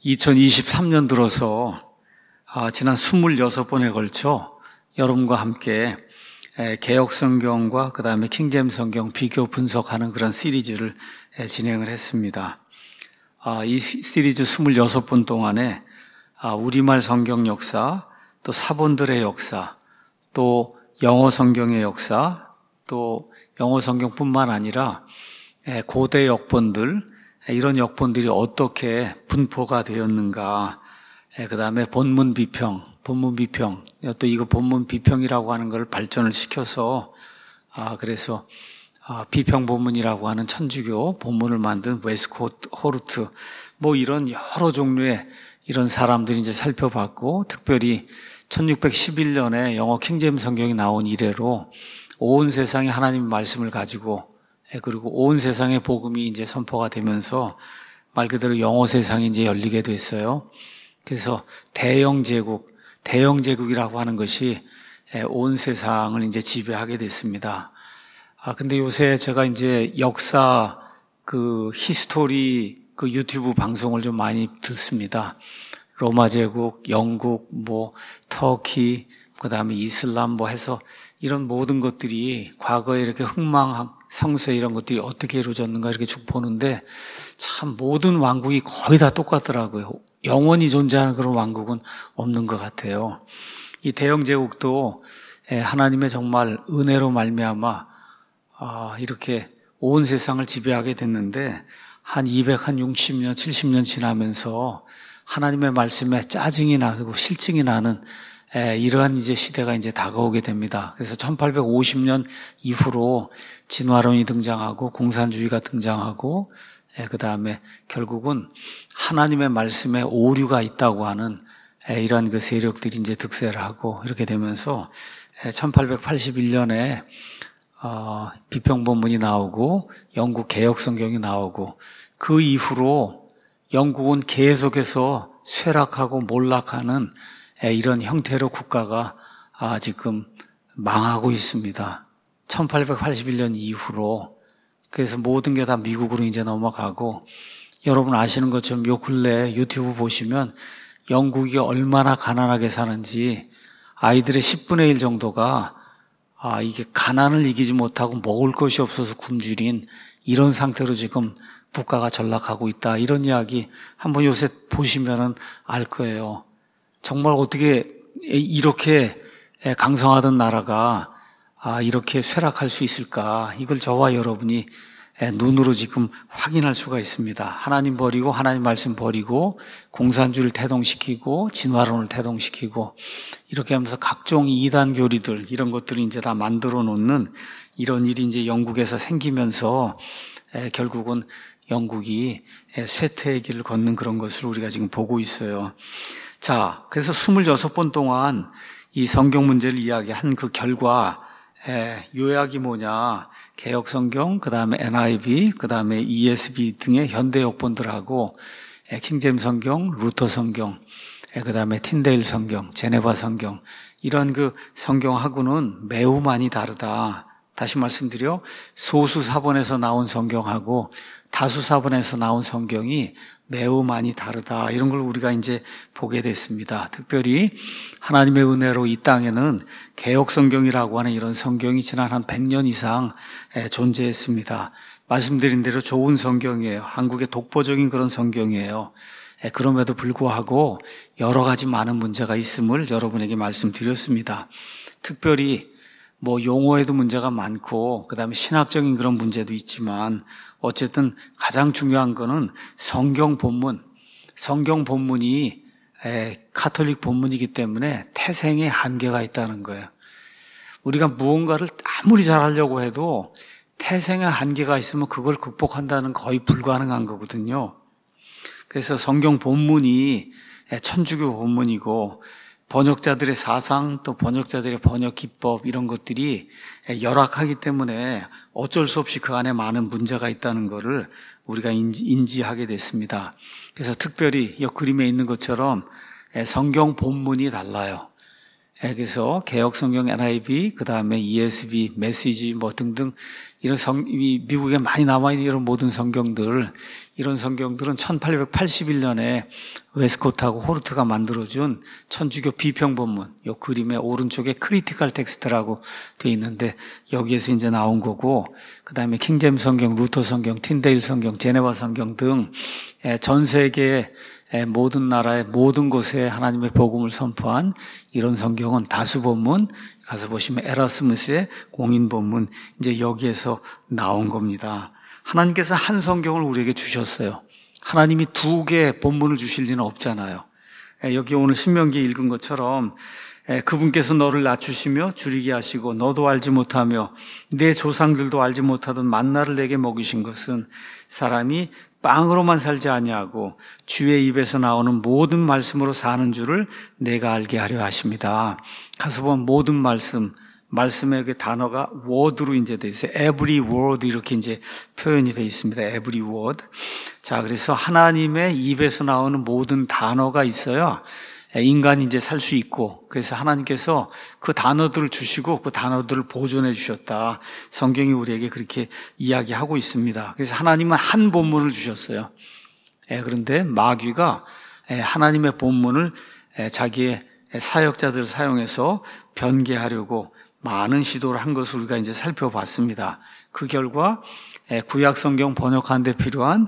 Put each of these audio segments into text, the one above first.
2023년 들어서 지난 26번에 걸쳐 여러분과 함께 개역성경과 그 다음에 킹제임스 성경 비교 분석하는 그런 시리즈를 진행을 했습니다. 이 시리즈 26번 동안에 우리말 성경 역사, 또 사본들의 역사, 또 영어 성경의 역사, 또 영어 성경뿐만 아니라 고대 역본들, 이런 역본들이 어떻게 분포가 되었는가, 그 다음에 본문 비평, 또 이거 본문 비평이라고 하는 걸 발전을 시켜서, 그래서 비평 본문이라고 하는 천주교 본문을 만든 웨스코트 호르트, 이런 여러 종류의 이런 사람들이 이제 살펴봤고, 특별히 1611년에 영어 킹제임스 성경이 나온 이래로 온 세상에 하나님의 말씀을 가지고, 그리고 온 세상의 복음이 이제 선포가 되면서 말 그대로 영어 세상이 이제 열리게 됐어요. 그래서 대영 제국이라고 하는 것이 온 세상을 이제 지배하게 됐습니다. 근데 요새 제가 이제 역사 히스토리 유튜브 방송을 좀 많이 듣습니다. 로마 제국, 영국, 터키, 그 다음에 이슬람 해서 이런 모든 것들이 과거에 이렇게 성세 이런 것들이 어떻게 이루어졌는가 이렇게 쭉 보는데 참 모든 왕국이 거의 다 똑같더라고요. 영원히 존재하는 그런 왕국은 없는 것 같아요. 이 대영 제국도 하나님의 정말 은혜로 말미암아 이렇게 온 세상을 지배하게 됐는데 한 60년, 70년 지나면서 하나님의 말씀에 짜증이 나고 실증이 나는 이러한 이제 시대가 이제 다가오게 됩니다. 그래서 1850년 이후로 진화론이 등장하고 공산주의가 등장하고 그 다음에 결국은 하나님의 말씀에 오류가 있다고 하는 이러한 그 세력들이 이제 득세를 하고 이렇게 되면서 1881년에 비평본문이 나오고 영국 개역성경이 나오고 그 이후로 영국은 계속해서 쇠락하고 몰락하는 이런 형태로 국가가 지금 망하고 있습니다. 1881년 이후로. 그래서 모든 게 다 미국으로 이제 넘어가고, 여러분 아시는 것처럼 요 근래 유튜브 보시면 영국이 얼마나 가난하게 사는지 아이들의 10분의 1 정도가 이게 가난을 이기지 못하고 먹을 것이 없어서 굶주린 이런 상태로 지금 국가가 전락하고 있다. 이런 이야기 한번 요새 보시면은 알 거예요. 정말 어떻게 이렇게 강성하던 나라가 이렇게 쇠락할 수 있을까? 이걸 저와 여러분이 눈으로 지금 확인할 수가 있습니다. 하나님 버리고 하나님 말씀 버리고 공산주의를 태동시키고 진화론을 태동시키고 이렇게 하면서 각종 이단 교리들 이런 것들을 이제 다 만들어 놓는 이런 일이 이제 영국에서 생기면서 결국은 영국이 쇠퇴의 길을 걷는 그런 것을 우리가 지금 보고 있어요. 자, 그래서 26번 동안 이 성경 문제를 이야기한 그 결과 요약이 뭐냐? 개역성경, 그 다음에 NIV, 그 다음에 ESV 등의 현대 역본들하고 킹제임스 성경, 루터 성경, 그 다음에 틴데일 성경, 제네바 성경 이런 그 성경하고는 매우 많이 다르다. 다시 말씀드려 소수 사본에서 나온 성경하고 다수 사본에서 나온 성경이 매우 많이 다르다. 이런 걸 우리가 이제 보게 됐습니다. 특별히 하나님의 은혜로 이 땅에는 개역성경이라고 하는 이런 성경이 지난 한 100년 이상 존재했습니다. 말씀드린 대로 좋은 성경이에요. 한국의 독보적인 그런 성경이에요. 그럼에도 불구하고 여러 가지 많은 문제가 있음을 여러분에게 말씀드렸습니다. 특별히 용어에도 문제가 많고 그다음에 신학적인 그런 문제도 있지만 어쨌든 가장 중요한 거는 성경 본문이 카톨릭 본문이기 때문에 태생의 한계가 있다는 거예요. 우리가 무언가를 아무리 잘하려고 해도 태생의 한계가 있으면 그걸 극복한다는 거의 불가능한 거거든요. 그래서 성경 본문이 천주교 본문이고 번역자들의 사상 또 번역자들의 번역 기법 이런 것들이 열악하기 때문에 어쩔 수 없이 그 안에 많은 문제가 있다는 것을 우리가 인지하게 됐습니다. 그래서 특별히 이 그림에 있는 것처럼 성경 본문이 달라요. 그래서 개혁성경 NIV, 그 다음에 ESV, 메시지 뭐 등등 이런 미국에 많이 남아있는 이런 모든 성경들, 이런 성경들은 1881년에 웨스코트하고 호르트가 만들어준 천주교 비평본문, 이 그림의 오른쪽에 크리티컬 텍스트라고 되어 있는데 여기에서 이제 나온 거고, 그 다음에 킹제임스 성경, 루터 성경, 틴데일 성경, 제네바 성경 등 전 세계의 모든 나라의 모든 곳에 하나님의 복음을 선포한 이런 성경은 다수본문, 가서 보시면 에라스무스의 공인본문, 이제 여기에서 나온 겁니다. 하나님께서 한 성경을 우리에게 주셨어요. 하나님이 두 개의 본문을 주실 리는 없잖아요. 여기 오늘 신명기 읽은 것처럼 그분께서 너를 낮추시며 줄이게 하시고 너도 알지 못하며 내 조상들도 알지 못하던 만나를 내게 먹이신 것은 사람이 빵으로만 살지 아니하고 주의 입에서 나오는 모든 말씀으로 사는 줄을 내가 알게 하려 하십니다. 가서 보면 모든 말씀의 그 단어가 word로 이제 돼 있어요. every word 이렇게 이제 표현이 돼 있습니다. every word. 자, 그래서 하나님의 입에서 나오는 모든 단어가 있어야 인간이 이제 살 수 있고, 그래서 하나님께서 그 단어들을 주시고 그 단어들을 보존해 주셨다. 성경이 우리에게 그렇게 이야기하고 있습니다. 그래서 하나님은 한 본문을 주셨어요. 그런데 마귀가 하나님의 본문을 자기의 사역자들을 사용해서 변개하려고 많은 시도를 한 것을 우리가 이제 살펴봤습니다. 그 결과 구약 성경 번역하는 데 필요한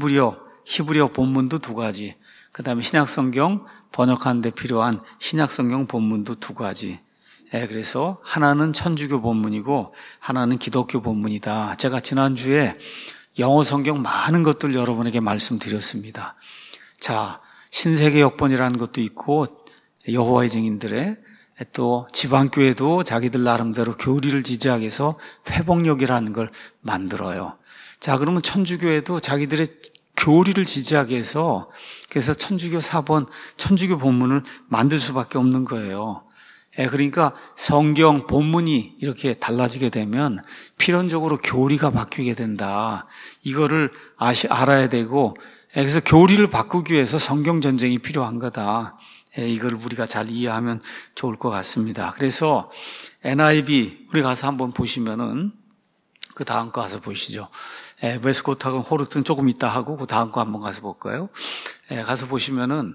히브리어 본문도 두 가지, 그 다음에 신약 성경 번역하는 데 필요한 신약 성경 본문도 두 가지. 그래서 하나는 천주교 본문이고 하나는 기독교 본문이다. 제가 지난주에 영어 성경 많은 것들 여러분에게 말씀드렸습니다. 자, 신세계 역본이라는 것도 있고 여호와의 증인들의 또 지방교회도 자기들 나름대로 교리를 지지하기 위해서 회복력이라는 걸 만들어요. 자, 그러면 천주교회도 자기들의 교리를 지지하기 위해서 그래서 천주교 사본, 천주교 본문을 만들 수밖에 없는 거예요. 그러니까 성경 본문이 이렇게 달라지게 되면 필연적으로 교리가 바뀌게 된다. 이거를 알아야 되고, 그래서 교리를 바꾸기 위해서 성경 전쟁이 필요한 거다. 이걸 우리가 잘 이해하면 좋을 것 같습니다. 그래서 NIV 우리 가서 한번 보시면은 그 다음 거 가서 보시죠. 웨스코트하고 호르트는 조금 이따 하고 그 다음 거 한번 가서 볼까요? 가서 보시면은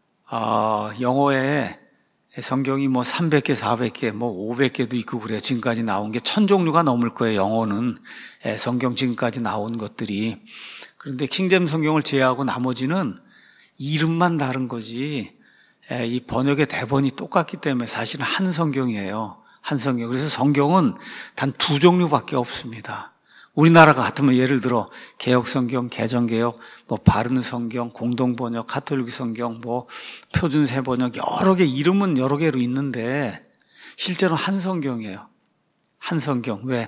영어에 성경이 뭐 300개, 400개, 뭐 500개도 있고 그래요. 지금까지 나온 게 1000종류가 넘을 거예요. 영어는 성경 지금까지 나온 것들이. 그런데 킹제임스 성경을 제외하고 나머지는 이름만 다른 거지 이 번역의 대본이 똑같기 때문에 사실은 한 성경이에요. 한 성경. 그래서 성경은 단 두 종류밖에 없습니다. 우리나라가 같으면 예를 들어 개혁성경, 개정개혁, 뭐 바른 성경, 공동번역, 가톨릭 성경, 뭐 표준세 번역 여러 개 이름은 여러 개로 있는데 실제로 한 성경이에요. 한 성경. 왜?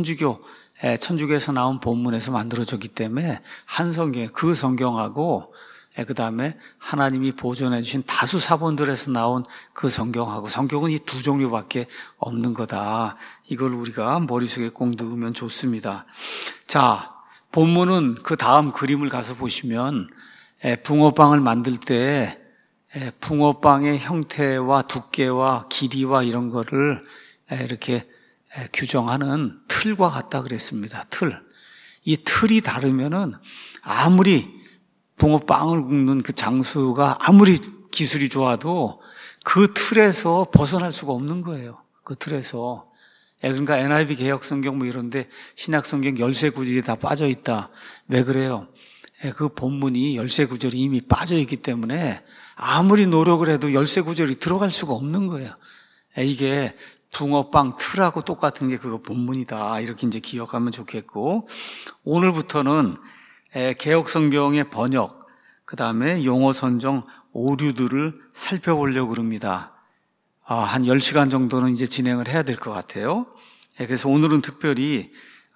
천주교에서 나온 본문에서 만들어졌기 때문에 한 성경. 그 성경하고 그 다음에 하나님이 보존해 주신 다수 사본들에서 나온 그 성경하고 성경은 이 두 종류밖에 없는 거다. 이걸 우리가 머릿속에 꼭 넣으면 좋습니다. 자, 본문은 그 다음 그림을 가서 보시면 붕어빵을 만들 때 붕어빵의 형태와 두께와 길이와 이런 거를 이렇게 규정하는 틀과 같다 그랬습니다. 틀. 이 틀이 다르면은 아무리 붕어빵을 굽는 그 장소가 아무리 기술이 좋아도 그 틀에서 벗어날 수가 없는 거예요. 그 틀에서. 그러니까 NIV 개혁성경 뭐 이런데 신약성경 열쇠 구절이 다 빠져 있다. 왜 그래요? 그 본문이 열쇠 구절이 이미 빠져 있기 때문에 아무리 노력을 해도 열쇠 구절이 들어갈 수가 없는 거예요. 이게 붕어빵 틀하고 똑같은 게 그거 본문이다. 이렇게 이제 기억하면 좋겠고, 오늘부터는 개혁성경의 번역, 그 다음에 용어 선정 오류들을 살펴보려고 합니다. 한 10시간 정도는 이제 진행을 해야 될 것 같아요. 그래서 오늘은 특별히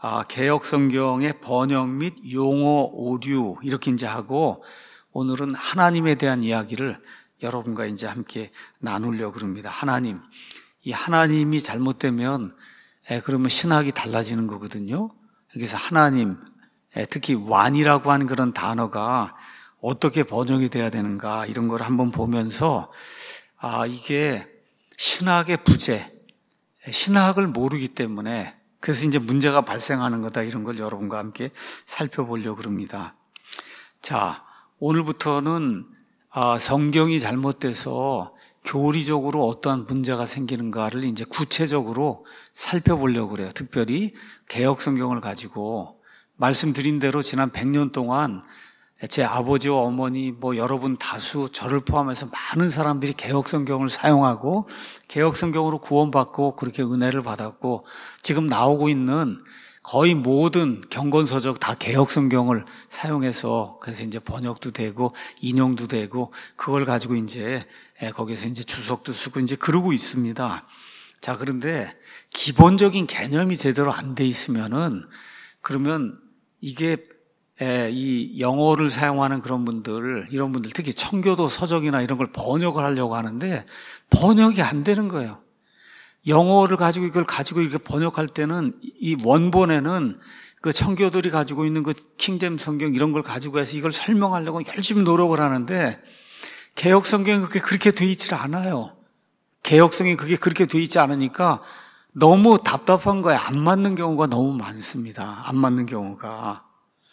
개혁성경의 번역 및 용어 오류 이렇게 이제 하고, 오늘은 하나님에 대한 이야기를 여러분과 이제 함께 나누려고 합니다. 하나님. 이 하나님이 잘못되면 그러면 신학이 달라지는 거거든요. 그래서 하나님, 특히 완이라고 하는 그런 단어가 어떻게 번역이 돼야 되는가 이런 걸 한번 보면서 이게 신학의 부재, 신학을 모르기 때문에 그래서 이제 문제가 발생하는 거다, 이런 걸 여러분과 함께 살펴보려고 합니다. 자, 오늘부터는 성경이 잘못돼서 교리적으로 어떠한 문제가 생기는가를 이제 구체적으로 살펴보려고 그래요. 특별히 개역 성경을 가지고 말씀드린 대로 지난 100년 동안 제 아버지와 어머니, 여러분 다수, 저를 포함해서 많은 사람들이 개역 성경을 사용하고 개역 성경으로 구원받고 그렇게 은혜를 받았고, 지금 나오고 있는 거의 모든 경건서적 다 개역 성경을 사용해서 그래서 이제 번역도 되고 인용도 되고 그걸 가지고 이제 거기서 이제 주석도 쓰고 이제 그러고 있습니다. 자, 그런데 기본적인 개념이 제대로 안 돼 있으면은 그러면 이게 이 영어를 사용하는 그런 분들, 이런 분들 특히 청교도 서적이나 이런 걸 번역을 하려고 하는데 번역이 안 되는 거예요. 영어를 가지고 이걸 가지고 이렇게 번역할 때는 이 원본에는 그 청교도들이 가지고 있는 그 킹잼 성경 이런 걸 가지고 해서 이걸 설명하려고 열심히 노력을 하는데 개역 성경이 그렇게 돼 있질 않아요. 개역 성경이 그렇게 돼 있지 않으니까 너무 답답한 거에 안 맞는 경우가 너무 많습니다. 안 맞는 경우가.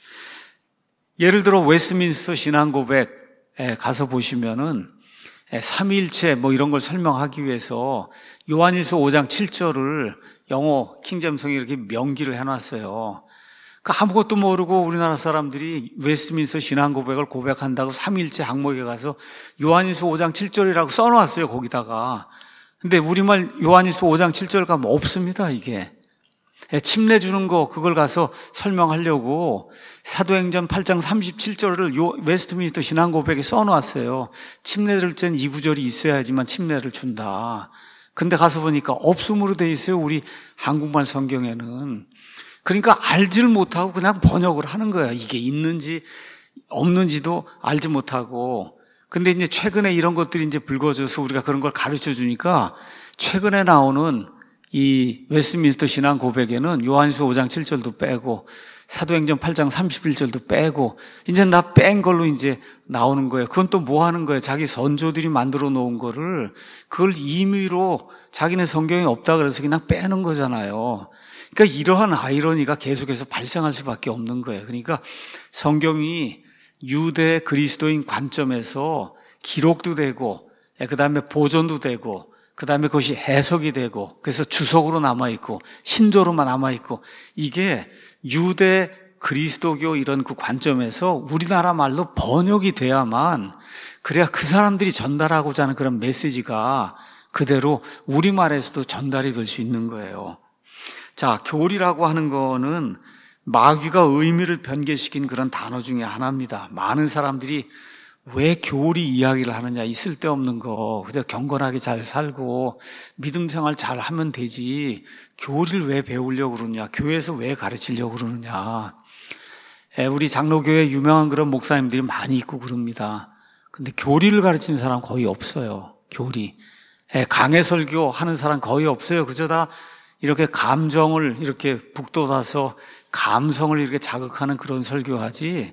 예를 들어 웨스트민스터 신앙고백에 가서 보시면은 삼위일체 이런 걸 설명하기 위해서 요한일서 5장 7절을 영어 킹잼성이 이렇게 명기를 해놨어요. 그러니까 아무것도 모르고 우리나라 사람들이 웨스트민스터 신앙고백을 고백한다고 삼위일체 항목에 가서 요한일서 5장 7절이라고 써놨어요, 거기다가. 근데 우리말 요한일서 5장 7절 가면 없습니다, 이게. 침례 주는 거 그걸 가서 설명하려고 사도행전 8장 37절을 웨스트민스터 신앙고백에 써놓았어요. 침례를 땐 이 구절이 있어야지만 침례를 준다. 근데 가서 보니까 없음으로 돼 있어요, 우리 한국말 성경에는. 그러니까 알지를 못하고 그냥 번역을 하는 거야. 이게 있는지 없는지도 알지 못하고. 근데 이제 최근에 이런 것들이 이제 불거져서 우리가 그런 걸 가르쳐 주니까 최근에 나오는 이 웨스트민스터 신앙 고백에는 요한일서 5장 7절도 빼고 사도행전 8장 31절도 빼고 이제 나 뺀 걸로 이제 나오는 거예요. 그건 또 뭐 하는 거예요? 자기 선조들이 만들어 놓은 거를 그걸 임의로 자기네 성경에 없다 그래서 그냥 빼는 거잖아요. 그러니까 이러한 아이러니가 계속해서 발생할 수밖에 없는 거예요. 그러니까 성경이 유대 그리스도인 관점에서 기록도 되고 그다음에 보존도 되고 그다음에 그것이 해석이 되고 그래서 주석으로 남아있고 신조로만 남아있고 이게 유대 그리스도교 이런 그 관점에서 우리나라 말로 번역이 돼야만 그래야 그 사람들이 전달하고자 하는 그런 메시지가 그대로 우리말에서도 전달이 될 수 있는 거예요. 자, 교리라고 하는 거는 마귀가 의미를 변개시킨 그런 단어 중에 하나입니다. 많은 사람들이 왜 교리 이야기를 하느냐, 이 쓸데없는 거 그냥 경건하게 잘 살고 믿음 생활 잘 하면 되지 교리를 왜 배우려고 그러냐, 교회에서 왜 가르치려고 그러느냐. 우리 장로교회 유명한 그런 목사님들이 많이 있고 그럽니다. 근데 교리를 가르치는 사람 거의 없어요. 교리. 강해 설교 하는 사람 거의 없어요. 그저 다 이렇게 감정을 이렇게 북돋아서 감성을 이렇게 자극하는 그런 설교하지.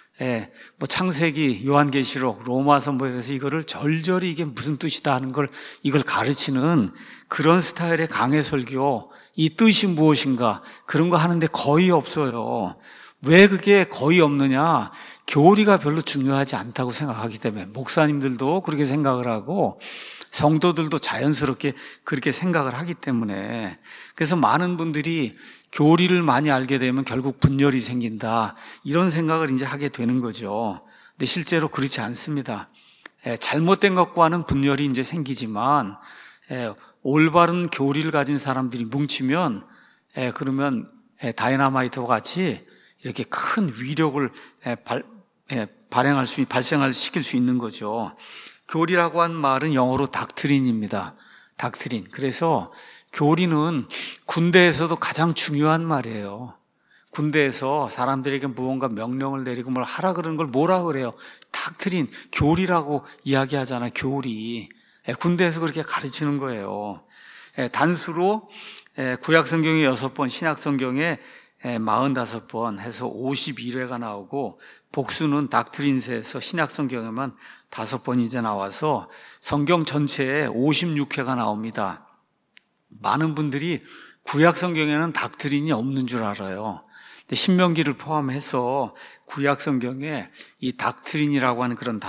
창세기, 요한계시록, 로마서 이래서 이거를 절절히 이게 무슨 뜻이다 하는 걸 이걸 가르치는 그런 스타일의 강해 설교, 이 뜻이 무엇인가 그런 거 하는데 거의 없어요. 왜 그게 거의 없느냐? 교리가 별로 중요하지 않다고 생각하기 때문에 목사님들도 그렇게 생각을 하고 성도들도 자연스럽게 그렇게 생각을 하기 때문에 그래서 많은 분들이 교리를 많이 알게 되면 결국 분열이 생긴다 이런 생각을 이제 하게 되는 거죠. 근데 실제로 그렇지 않습니다. 잘못된 것과는 분열이 이제 생기지만 올바른 교리를 가진 사람들이 뭉치면 그러면 다이너마이트와 같이 이렇게 큰 위력을 발생을 시킬 수 있는 거죠. 교리라고 한 말은 영어로 닥트린입니다. 닥트린. 그래서 교리는 군대에서도 가장 중요한 말이에요. 군대에서 사람들에게 무언가 명령을 내리고 뭘 하라 그러는 걸 뭐라 그래요? 닥트린, 교리라고 이야기하잖아요. 교리. 군대에서 그렇게 가르치는 거예요. 단수로 구약 성경에 6번, 신약 성경에 45번 해서 51회가 나오고, 복수는 닥트린스에서 신약성경에만 5번이 이제 나와서 성경 전체에 56회가 나옵니다. 많은 분들이 구약성경에는 닥트린이 없는 줄 알아요. 근데 신명기를 포함해서 구약성경에 이 닥트린이라고 하는 그런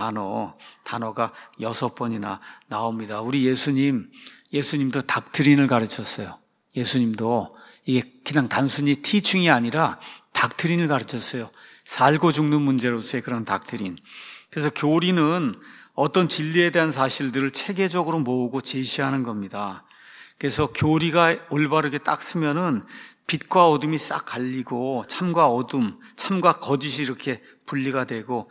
단어가 6번이나 나옵니다. 우리 예수님도 닥트린을 가르쳤어요. 예수님도 이게 그냥 단순히 티칭이 아니라 닥트린을 가르쳤어요. 살고 죽는 문제로서의 그런 닥트린. 그래서 교리는 어떤 진리에 대한 사실들을 체계적으로 모으고 제시하는 겁니다. 그래서 교리가 올바르게 딱 쓰면은 빛과 어둠이 싹 갈리고 참과 어둠, 참과 거짓이 이렇게 분리가 되고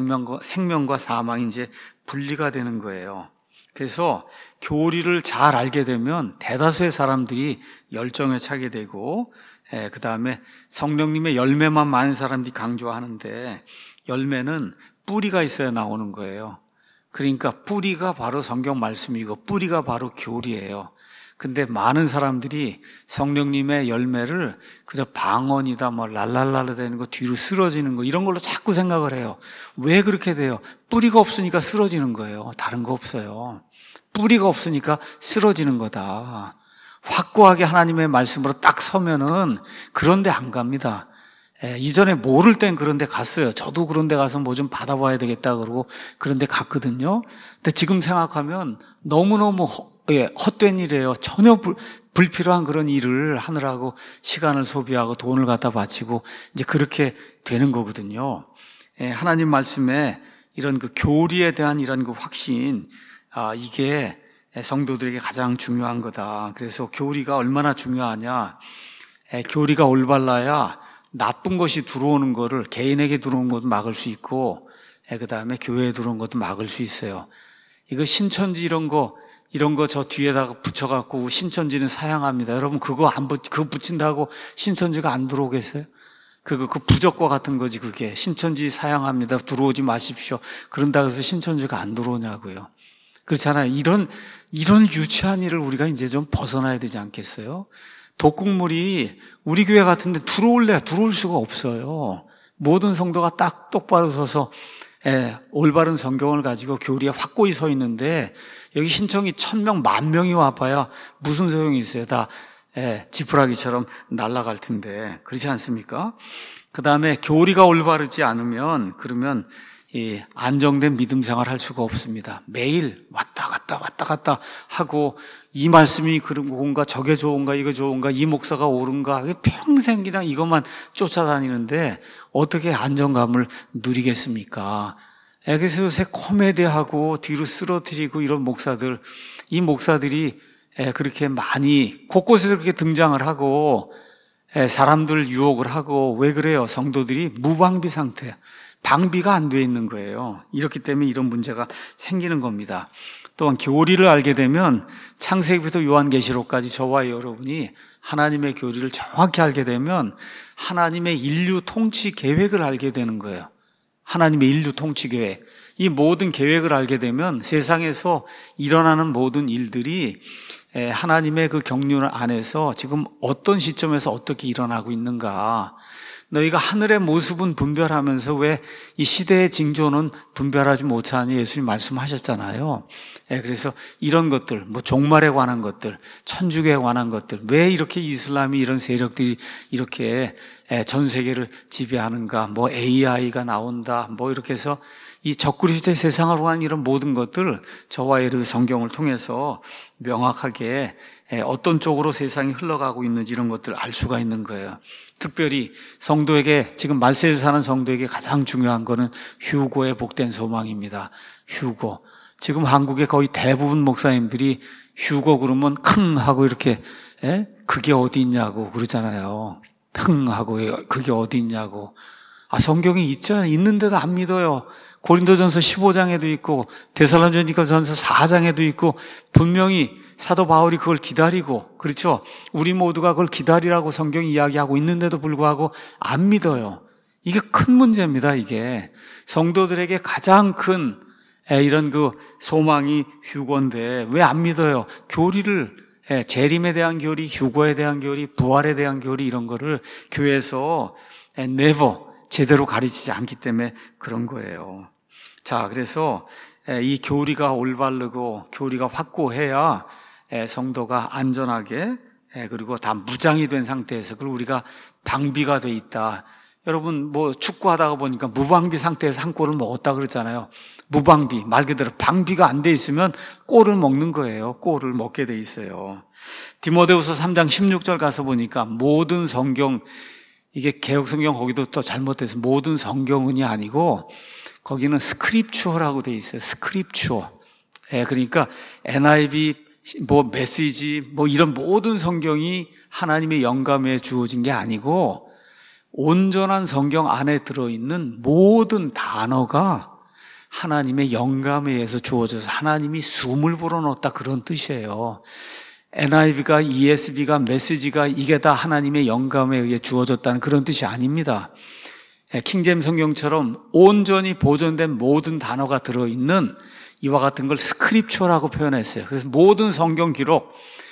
생명과 사망이 이제 분리가 되는 거예요. 그래서 교리를 잘 알게 되면 대다수의 사람들이 열정에 차게 되고, 그 다음에 성령님의 열매만 많은 사람들이 강조하는데, 열매는 뿌리가 있어야 나오는 거예요. 그러니까 뿌리가 바로 성경 말씀이고 뿌리가 바로 교리예요. 근데 많은 사람들이 성령님의 열매를 그저 방언이다, 뭐 랄랄랄라 되는 거, 뒤로 쓰러지는 거, 이런 걸로 자꾸 생각을 해요. 왜 그렇게 돼요? 뿌리가 없으니까 쓰러지는 거예요. 다른 거 없어요. 뿌리가 없으니까 쓰러지는 거다. 확고하게 하나님의 말씀으로 딱 서면은 그런데 안 갑니다. 이전에 모를 땐 그런데 갔어요. 저도 그런데 가서 뭐 좀 받아봐야 되겠다 그러고 그런데 갔거든요. 근데 지금 생각하면 너무너무 헛된 일이에요. 전혀 불필요한 그런 일을 하느라고 시간을 소비하고 돈을 갖다 바치고 이제 그렇게 되는 거거든요. 하나님 말씀에 이런 그 교리에 대한 이런 그 확신, 이게 성도들에게 가장 중요한 거다. 그래서 교리가 얼마나 중요하냐. 교리가 올바라야 나쁜 것이 들어오는 거를, 개인에게 들어오는 것도 막을 수 있고, 그 다음에 교회에 들어오는 것도 막을 수 있어요. 이거 신천지 이런 거 저 뒤에다가 붙여갖고 신천지는 사양합니다. 여러분 그거 붙인다고 신천지가 안 들어오겠어요? 그 부적과 같은 거지 그게. 신천지 사양합니다. 들어오지 마십시오. 그런다고 해서 신천지가 안 들어오냐고요. 그렇잖아요. 이런 유치한 일을 우리가 이제 좀 벗어나야 되지 않겠어요? 독극물이 우리 교회 같은데 들어올 수가 없어요. 모든 성도가 딱 똑바로 서서 올바른 성경을 가지고 교리에 확고히 서 있는데, 여기 신청이 1000명, 10,000명이 와봐야 무슨 소용이 있어요? 다 지푸라기처럼 날아갈 텐데. 그렇지 않습니까? 그 다음에 교리가 올바르지 않으면, 그러면 이 안정된 믿음 생활 할 수가 없습니다. 매일 왔다 갔다 하고, 이 말씀이 그런가, 저게 좋은가, 이거 좋은가, 이 목사가 옳은가, 평생 그냥 이것만 쫓아다니는데 어떻게 안정감을 누리겠습니까? 그래서 요새 코미디하고 뒤로 쓰러뜨리고 이런 이 목사들이 그렇게 많이 곳곳에서 그렇게 등장을 하고 사람들 유혹을 하고, 왜 그래요? 성도들이 무방비 상태야. 방비가 안 돼 있는 거예요. 이렇기 때문에 이런 문제가 생기는 겁니다. 또한 교리를 알게 되면 창세기부터 요한계시록까지 저와 여러분이 하나님의 교리를 정확히 알게 되면 하나님의 인류 통치 계획을 알게 되는 거예요. 하나님의 인류 통치 계획. 이 모든 계획을 알게 되면 세상에서 일어나는 모든 일들이 하나님의 그 경륜 안에서 지금 어떤 시점에서 어떻게 일어나고 있는가. 너희가 하늘의 모습은 분별하면서 왜 이 시대의 징조는 분별하지 못하니 예수님 말씀하셨잖아요. 그래서 이런 것들, 뭐 종말에 관한 것들, 천주교에 관한 것들, 왜 이렇게 이슬람이 이런 세력들이 이렇게 전 세계를 지배하는가, 뭐 AI가 나온다, 뭐 이렇게 해서 이 적그리스도의 세상을 향한 이런 모든 것들 저와 여러분 성경을 통해서 명확하게 어떤 쪽으로 세상이 흘러가고 있는지 이런 것들을 알 수가 있는 거예요. 특별히 성도에게, 지금 말세에서 사는 성도에게 가장 중요한 거는 휴고의 복된 소망입니다. 휴고. 지금 한국의 거의 대부분 목사님들이 휴고 그러면 큰 하고 이렇게 그게 어디 있냐고 그러잖아요. 큰 하고 그게 어디 있냐고. 성경에 있는데도 안 믿어요. 고린도전서 15장에도 있고 데살로니가전서 4장에도 있고 분명히 사도 바울이 그걸 기다리고, 그렇죠? 우리 모두가 그걸 기다리라고 성경이 이야기하고 있는데도 불구하고 안 믿어요. 이게 큰 문제입니다. 이게 성도들에게 가장 큰 이런 그 소망이 휴거인데 왜 안 믿어요? 교리를 재림에 대한 교리, 휴거에 대한 교리, 부활에 대한 교리 이런 거를 교회에서 never 제대로 가르치지 않기 때문에 그런 거예요. 자, 그래서 이 교리가 올바르고 교리가 확고해야 성도가 안전하게 그리고 다 무장이 된 상태에서 그리고 우리가 방비가 돼 있다. 여러분 뭐 축구하다가 보니까 무방비 상태에서 한 골을 먹었다 그러잖아요. 무방비, 말 그대로 방비가 안 돼 있으면 골을 먹는 거예요. 골을 먹게 돼 있어요. 디모데후서 3장 16절 가서 보니까 모든 성경, 이게 개혁성경 거기도 또 잘못돼서 모든 성경은이 아니고 거기는 스크립추어라고 돼 있어요. 스크립추어. 그러니까 NIV, 뭐 메시지, 뭐 이런 모든 성경이 하나님의 영감에 주어진 게 아니고 온전한 성경 안에 들어있는 모든 단어가 하나님의 영감에 의해서 주어져서 하나님이 숨을 불어넣었다 그런 뜻이에요. NIV가 ESV가 메시지가 이게 다 하나님의 영감에 의해 주어졌다는 그런 뜻이 아닙니다. 킹제임 성경처럼 온전히 보존된 모든 단어가 들어있는 이와 같은 걸 스크립처라고 표현했어요. 그래서 모든 성경 기록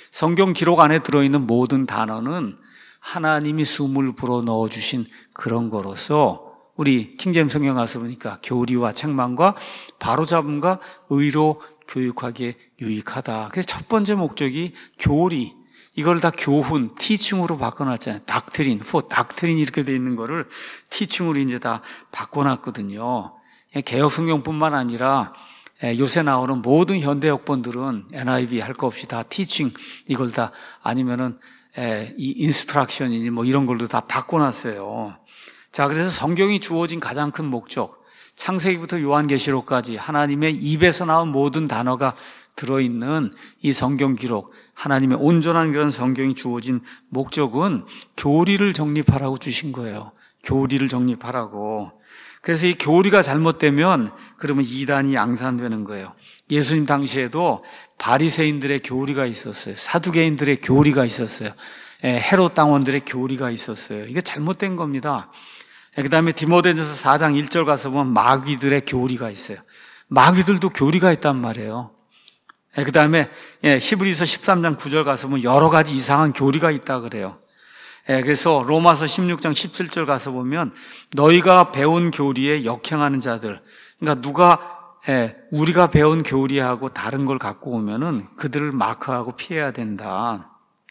안에 들어있는 모든 단어는 하나님이 숨을 불어넣어 주신 그런 거로서 우리 킹제임 성경 가서 보니까 교리와 책망과 바로잡음과 의로 교육하기에 유익하다. 그래서 첫 번째 목적이 교리, 이걸 다 교훈, 티칭으로 바꿔놨잖아요. 닥트린, 닥트린 이렇게 돼 있는 거를 티칭으로 이제 다 바꿔놨거든요. 개혁 성경뿐만 아니라 요새 나오는 모든 현대 역본들은 NIV 할 거 없이 다 티칭, 이걸 다 아니면은 이 인스트럭션이니 뭐 이런 걸로 다 바꿔놨어요. 자, 그래서 성경이 주어진 가장 큰 목적, 창세기부터 요한계시록까지 하나님의 입에서 나온 모든 단어가 들어있는 이 성경 기록, 하나님의 온전한 그런 성경이 주어진 목적은 교리를 정립하라고 주신 거예요. 교리를 정립하라고. 그래서 이 교리가 잘못되면 그러면 이단이 양산되는 거예요. 예수님 당시에도 바리새인들의 교리가 있었어요. 사두개인들의 교리가 있었어요. 헤롯 당원들의 교리가 있었어요. 이게 잘못된 겁니다. 그 다음에 디모데전서 4장 1절 가서 보면 마귀들의 교리가 있어요. 마귀들도 교리가 있단 말이에요. 그 다음에 히브리서 13장 9절 가서 보면 여러 가지 이상한 교리가 있다 그래요. 그래서 로마서 16장 17절 가서 보면 너희가 배운 교리에 역행하는 자들, 그러니까 우리가 배운 교리하고 다른 걸 갖고 오면은 그들을 마크하고 피해야 된다.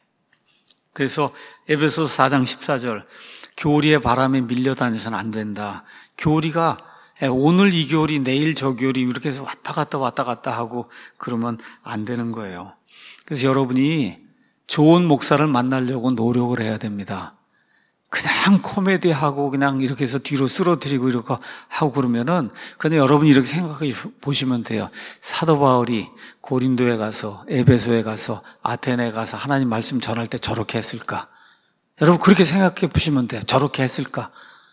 그래서 에베소서 4장 14절 교리의 바람에 밀려다녀서는 안 된다. 교리가 오늘 이 교리 내일 저 교리 이렇게 해서 왔다 갔다 하고 그러면 안 되는 거예요. 그래서 여러분이 좋은 목사를 만나려고 노력을 해야 됩니다. 그냥 코미디하고 그냥 이렇게 해서 뒤로 쓰러뜨리고 이렇게 하고 그러면은 그냥 여러분이 이렇게 생각해 보시면 돼요. 사도 바울이 고린도에 가서 에베소에 가서 아테네에 가서 하나님 말씀 전할 때 저렇게 했을까? 여러분 그렇게 생각해 보시면 돼요. 저렇게 했을까?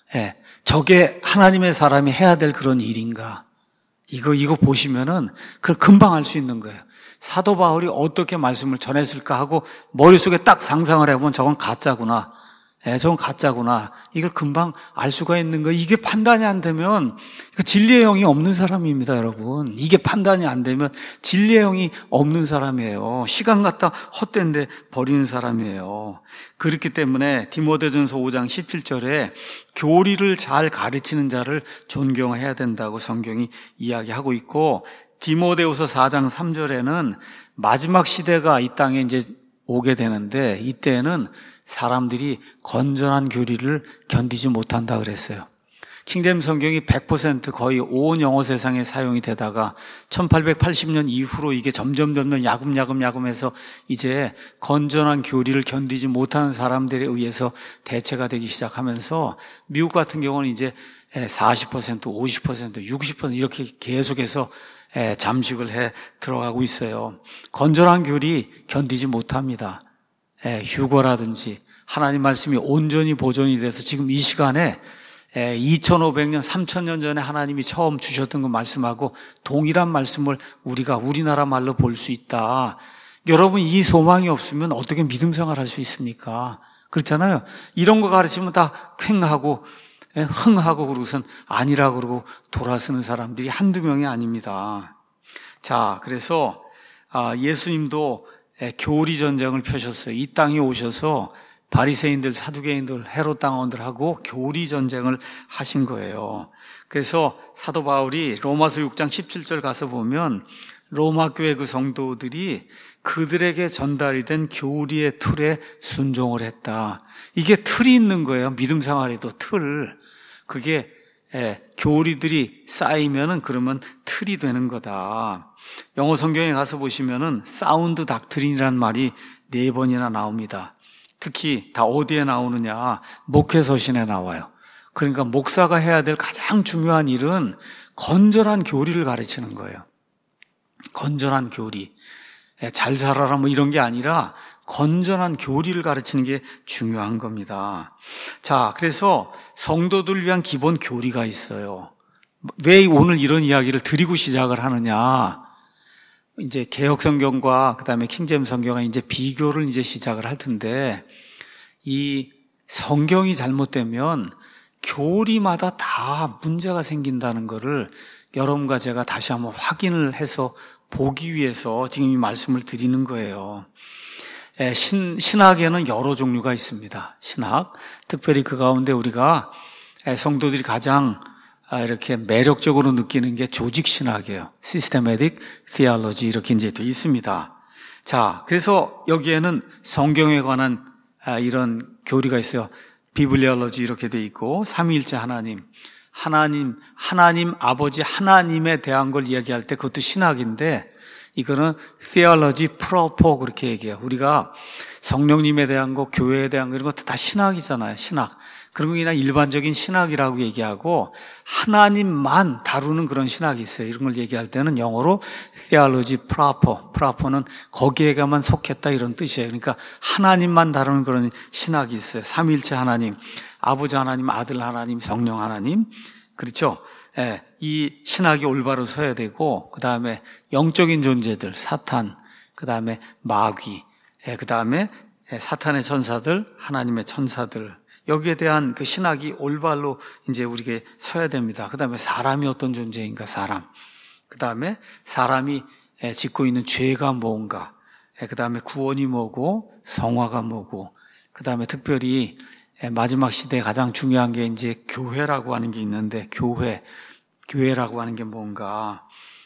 저게 하나님의 사람이 해야 될 그런 일인가? 이거 보시면은 그걸 금방 알 수 있는 거예요. 사도 바울이 어떻게 말씀을 전했을까 하고 머릿속에 딱 상상을 해보면 저건 가짜구나. 저건 가짜구나. 이걸 금방 알 수가 있는 거예요. 이게 판단이 안 되면 진리의 영이 없는 사람입니다, 여러분. 이게 판단이 안 되면 진리의 영이 없는 사람이에요. 시간 갖다 헛된데 버리는 사람이에요. 그렇기 때문에 디모데전서 5장 17절에 교리를 잘 가르치는 자를 존경해야 된다고 성경이 이야기하고 있고, 디모데후서 4장 3절에는 마지막 시대가 이 땅에 이제 오게 되는데 이때에는 사람들이 건전한 교리를 견디지 못한다 그랬어요. 킹제임 성경이 100% 거의 온 영어 세상에 사용이 되다가 1880년 이후로 이게 점점 야금야금해서 이제 건전한 교리를 견디지 못하는 사람들에 의해서 대체가 되기 시작하면서 미국 같은 경우는 이제 40%, 50%, 60% 이렇게 계속해서 잠식을 해 들어가고 있어요. 건전한 교리 견디지 못합니다. 휴거라든지 하나님 말씀이 온전히 보존이 돼서 지금 이 시간에 2500년, 3000년 전에 하나님이 처음 주셨던 그 말씀하고 동일한 말씀을 우리가 우리나라 말로 볼 수 있다. 여러분 이 소망이 없으면 어떻게 믿음 생활할 수 있습니까? 그렇잖아요. 이런 거 가르치면 다 쾌하고 흥하고 그러고선 아니라 그러고 돌아서는 사람들이 한두 명이 아닙니다. 자, 그래서 예수님도 교리 전쟁을 펴셨어요. 이 땅에 오셔서 바리새인들, 사두개인들, 헤롯 당원들하고 교리 전쟁을 하신 거예요. 그래서 사도 바울이 로마서 6장 17절 가서 보면 로마 교회 그 성도들이 그들에게 전달이 된 교리의 틀에 순종을 했다. 이게 틀이 있는 거예요. 믿음 생활에도 틀. 그게 교리들이 쌓이면은 그러면 틀이 되는 거다. 영어 성경에 가서 보시면은 사운드 닥트린이라는 말이 4번이나 나옵니다. 특히 다 어디에 나오느냐? 목회서신에 나와요. 그러니까 목사가 해야 될 가장 중요한 일은 건전한 교리를 가르치는 거예요. 건전한 교리. 잘 살아라 뭐 이런 게 아니라 건전한 교리를 가르치는 게 중요한 겁니다. 자, 그래서 성도들을 위한 기본 교리가 있어요. 왜 오늘 이런 이야기를 드리고 시작을 하느냐? 이제 개혁 성경과 그다음에 킹제임스 성경과 이제 비교를 이제 시작을 할 텐데, 이 성경이 잘못되면 교리마다 다 문제가 생긴다는 거를 여러분과 제가 다시 한번 확인을 해서 보기 위해서 지금 이 말씀을 드리는 거예요. 신학에는 여러 종류가 있습니다. 신학. 특별히 그 가운데 우리가 성도들이 가장 이렇게 매력적으로 느끼는 게 조직신학이에요. Systematic Theology 이렇게 이제 되어 있습니다. 자, 그래서 여기에는 성경에 관한 이런 교리가 있어요. 비블리올로지 이렇게 되어 있고, 삼위일체 하나님 아버지 하나님에 대한 걸 이야기할 때 그것도 신학인데, 이거는 theology proper 그렇게 얘기해요. 우리가 성령님에 대한 거, 교회에 대한 거 이런 것도 다 신학이잖아요. 신학. 그런 거 그냥 일반적인 신학이라고 얘기하고 하나님만 다루는 그런 신학이 있어요. 이런 걸 얘기할 때는 영어로 theology proper. proper는 거기에만 속했다 이런 뜻이에요. 그러니까 하나님만 다루는 그런 신학이 있어요. 삼위일체 하나님, 아버지 하나님, 아들 하나님, 성령 하나님. 그렇죠? 이 신학이 올바로 서야 되고, 그 다음에 영적인 존재들, 사탄, 그 다음에 마귀, 그 다음에 사탄의 천사들, 하나님의 천사들, 여기에 대한 그 신학이 올바로 이제 우리에게 서야 됩니다. 그 다음에 사람이 어떤 존재인가, 사람. 그 다음에 사람이 짓고 있는 죄가 뭔가, 그 다음에 구원이 뭐고, 성화가 뭐고, 그 다음에 특별히 마지막 시대에 가장 중요한 게 이제 교회라고 하는 게 있는데, 교회라고 하는 게 뭔가,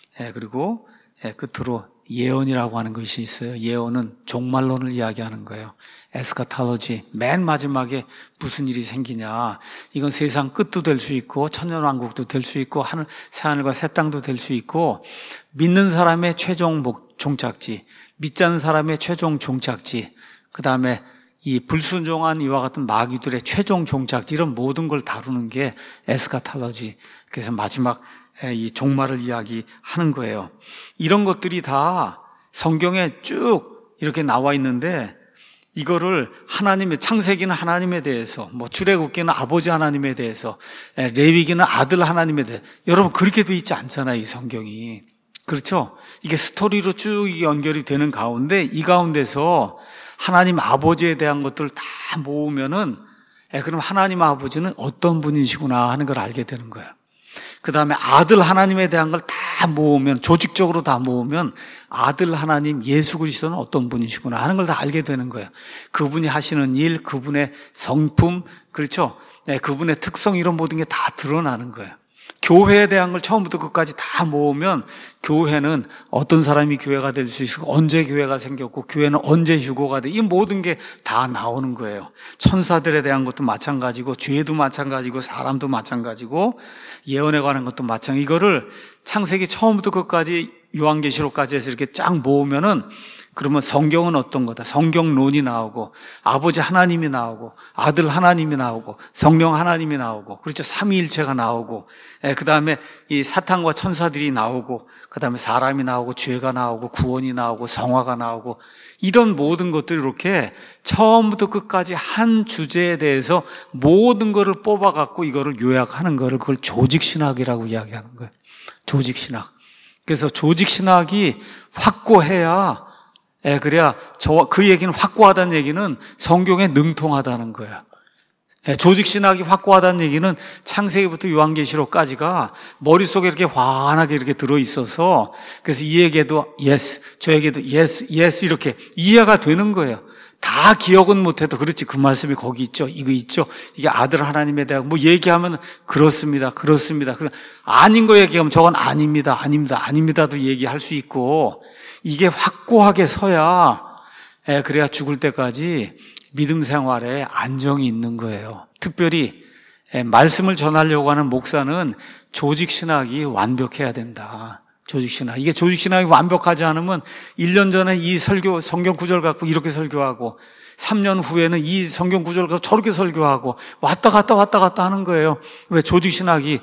그리고 끝으로 예언이라고 하는 것이 있어요. 예언은 종말론을 이야기하는 거예요. 에스카탈로지, 맨 마지막에 무슨 일이 생기냐. 이건 세상 끝도 될 수 있고 천년왕국도 될 수 있고 새하늘과 새 땅도 될 수 있고, 믿는 사람의 최종 종착지, 믿지 않는 사람의 최종 종착지, 그 다음에 이 불순종한 이와 같은 마귀들의 최종 종착지, 이런 모든 걸 다루는 게 에스카탈로지. 그래서 마지막 이 종말을 이야기하는 거예요. 이런 것들이 다 성경에 쭉 이렇게 나와 있는데, 이거를 하나님의, 창세기는 하나님에 대해서, 뭐 출애굽기는 아버지 하나님에 대해서, 레위기는 아들 하나님에 대해서, 여러분 그렇게 돼 있지 않잖아요, 이 성경이. 그렇죠? 이게 스토리로 쭉 연결이 되는 가운데, 이 가운데서 하나님 아버지에 대한 것들을 다 모으면은, 그럼 하나님 아버지는 어떤 분이시구나 하는 걸 알게 되는 거예요. 그 다음에 아들 하나님에 대한 걸 다 모으면, 조직적으로 다 모으면 아들 하나님 예수 그리스도는 어떤 분이시구나 하는 걸 다 알게 되는 거예요. 그분이 하시는 일, 그분의 성품, 그렇죠? 그분의 특성, 이런 모든 게 다 드러나는 거예요. 교회에 대한 걸 처음부터 끝까지 다 모으면 교회는 어떤 사람이 교회가 될 수 있고, 언제 교회가 생겼고, 교회는 언제 휴거가 돼, 이 모든 게 다 나오는 거예요. 천사들에 대한 것도 마찬가지고, 죄도 마찬가지고, 사람도 마찬가지고, 예언에 관한 것도 마찬가지고, 이거를 창세기 처음부터 끝까지 요한계시록까지 해서 이렇게 쫙 모으면은, 그러면 성경은 어떤 거다, 성경론이 나오고, 아버지 하나님이 나오고, 아들 하나님이 나오고, 성령 하나님이 나오고, 그렇죠, 삼위일체가 나오고, 그 다음에 이 사탄과 천사들이 나오고, 그 다음에 사람이 나오고, 죄가 나오고, 구원이 나오고, 성화가 나오고, 이런 모든 것들이 이렇게 처음부터 끝까지 한 주제에 대해서 모든 것을 뽑아갖고 이거를 요약하는 거를, 그걸 조직신학이라고 이야기하는 거예요. 조직신학. 그래서 조직신학이 확고해야, 그래야 그 얘기는, 확고하다는 얘기는 성경에 능통하다는 거예요. 조직신학이 확고하다는 얘기는 창세기부터 요한계시록까지가 머릿속에 이렇게 환하게 이렇게 들어있어서 그래서 이 얘기에도 yes, 저 얘기도 yes, yes 이렇게 이해가 되는 거예요. 다 기억은 못해도 그렇지 그 말씀이 거기 있죠. 이거 있죠. 이게 아들 하나님에 대한 뭐 얘기하면 그렇습니다. 아닌 거 얘기하면 저건 아닙니다도 얘기할 수 있고 이게 확고하게 서야 그래야 죽을 때까지 믿음 생활에 안정이 있는 거예요. 특별히 말씀을 전하려고 하는 목사는 조직신학이 완벽해야 된다. 조직신학. 이게 조직신학이 완벽하지 않으면 1년 전에 이 성경 구절 갖고 이렇게 설교하고 3년 후에는 이 성경 구절 갖고 저렇게 설교하고 왔다 갔다 하는 거예요. 왜? 조직신학이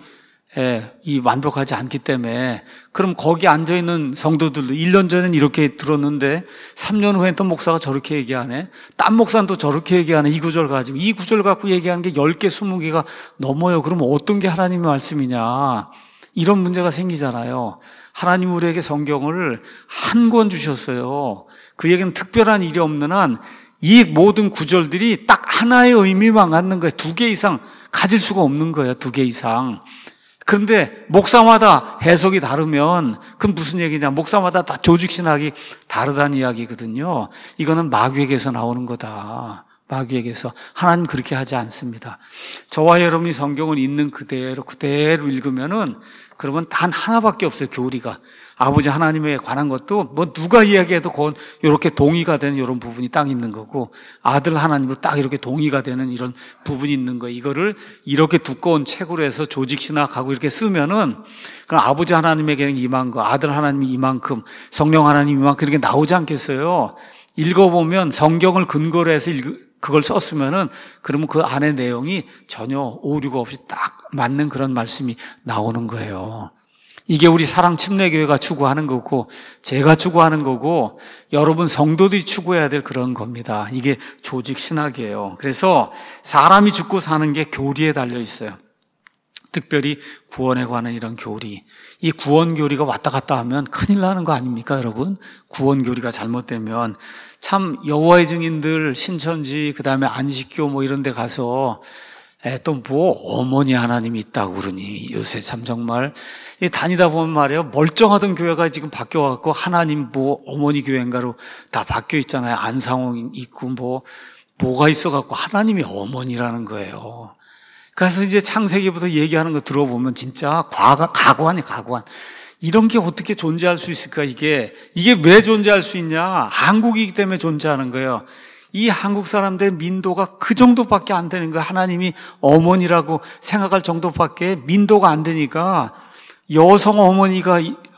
이 완벽하지 않기 때문에. 그럼 거기 앉아있는 성도들도 1년 전엔 이렇게 들었는데 3년 후엔 또 목사가 저렇게 얘기하네. 딴 목사는 또 저렇게 얘기하네. 이 구절 갖고 얘기하는 게 10개, 20개가 넘어요. 그럼 어떤 게 하나님의 말씀이냐. 이런 문제가 생기잖아요. 하나님 우리에게 성경을 한 권 주셨어요. 그 얘기는 특별한 일이 없는 한 이 모든 구절들이 딱 하나의 의미만 갖는 거예요. 2개 이상 가질 수가 없는 거예요. 2개 이상. 그런데 목사마다 해석이 다르면 그건 무슨 얘기냐. 목사마다 다 조직신학이 다르다는 이야기거든요. 이거는 마귀에게서 나오는 거다. 마귀에게서. 하나님 그렇게 하지 않습니다. 저와 여러분이 성경을 있는 그대로 읽으면은 그러면 단 하나밖에 없어요. 교리가. 아버지 하나님에 관한 것도 뭐 누가 이야기해도 그건 이렇게 동의가 되는 이런 부분이 딱 있는 거고 아들 하나님도 딱 이렇게 동의가 되는 이런 부분이 있는 거예요. 이거를 이렇게 두꺼운 책으로 해서 조직신학하고 이렇게 쓰면은 그럼 아버지 하나님에게는 이만큼, 아들 하나님이 이만큼, 성령 하나님 이만큼 이렇게 나오지 않겠어요? 읽어보면 성경을 근거로 해서 그걸 썼으면은 그러면 그 안의 내용이 전혀 오류가 없이 딱 맞는 그런 말씀이 나오는 거예요. 이게 우리 사랑 침례교회가 추구하는 거고 제가 추구하는 거고 여러분 성도들이 추구해야 될 그런 겁니다. 이게 조직 신학이에요. 그래서 사람이 죽고 사는 게 교리에 달려 있어요. 특별히 구원에 관한 이런 교리. 이 구원 교리가 왔다 갔다 하면 큰일 나는 거 아닙니까, 여러분? 구원 교리가 잘못되면 참 여호와의 증인들 신천지 그다음에 안식교 뭐 이런 데 가서 또 뭐 어머니 하나님이 있다고 그러니 요새 참 정말 다니다 보면 말이에요. 멀쩡하던 교회가 지금 바뀌어갖고 하나님 뭐 어머니 교회인가로 다 바뀌어 있잖아요. 안상홍 있고 뭐가 있어갖고 하나님이 어머니라는 거예요. 그래서 이제 창세기부터 얘기하는 거 들어보면 진짜 가관. 이런 게 어떻게 존재할 수 있을까, 이게 왜 존재할 수 있냐? 한국이기 때문에 존재하는 거예요. 이 한국 사람들의 민도가 그 정도밖에 안 되는 거예요. 하나님이 어머니라고 생각할 정도밖에 민도가 안 되니까 여성 어머니가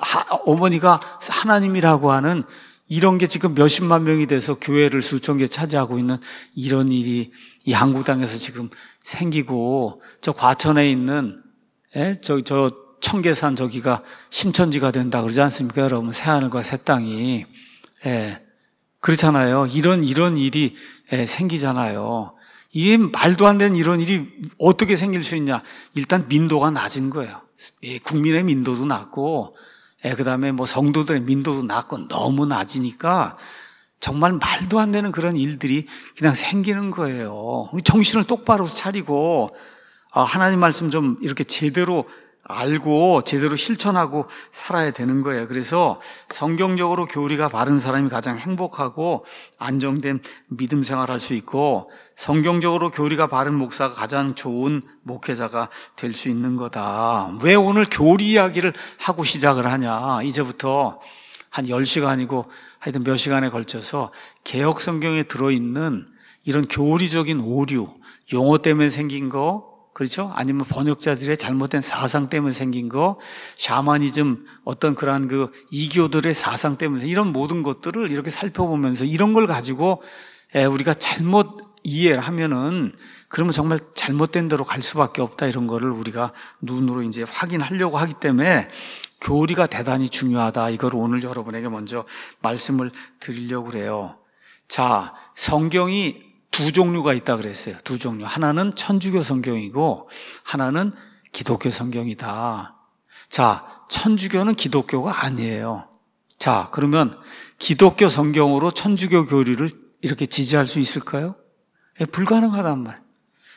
하나님이라고 하는 이런 게 지금 몇십만 명이 돼서 교회를 수천 개 차지하고 있는 이런 일이 이 한국 땅에서 지금 생기고 저 과천에 있는 저 청계산 저기가 신천지가 된다 그러지 않습니까? 여러분 새하늘과 새 땅이 그렇잖아요. 이런 일이 생기잖아요. 이게 말도 안 되는 이런 일이 어떻게 생길 수 있냐? 일단 민도가 낮은 거예요. 국민의 민도도 낮고 그다음에 뭐 성도들의 민도도 낮고 너무 낮으니까 정말 말도 안 되는 그런 일들이 그냥 생기는 거예요. 정신을 똑바로 차리고 하나님 말씀 좀 이렇게 제대로 알고 제대로 실천하고 살아야 되는 거예요. 그래서 성경적으로 교리가 바른 사람이 가장 행복하고 안정된 믿음 생활할 수 있고 성경적으로 교리가 바른 목사가 가장 좋은 목회자가 될 수 있는 거다. 왜 오늘 교리 이야기를 하고 시작을 하냐. 이제부터 한 10시간이고 하여튼 몇 시간에 걸쳐서 개혁 성경에 들어있는 이런 교리적인 오류, 용어 때문에 생긴 거, 그렇죠? 아니면 번역자들의 잘못된 사상 때문에 생긴 거, 샤머니즘 어떤 그러한 그 이교들의 사상 때문에 이런 모든 것들을 이렇게 살펴보면서 이런 걸 가지고 우리가 잘못 이해를 하면은 그러면 정말 잘못된 대로 갈 수밖에 없다. 이런 거를 우리가 눈으로 이제 확인하려고 하기 때문에 교리가 대단히 중요하다. 이걸 오늘 여러분에게 먼저 말씀을 드리려고 그래요. 자, 성경이 두 종류가 있다 그랬어요. 두 종류. 하나는 천주교 성경이고 하나는 기독교 성경이다. 자, 천주교는 기독교가 아니에요. 자, 그러면 기독교 성경으로 천주교 교리를 이렇게 지지할 수 있을까요? 불가능하단 말.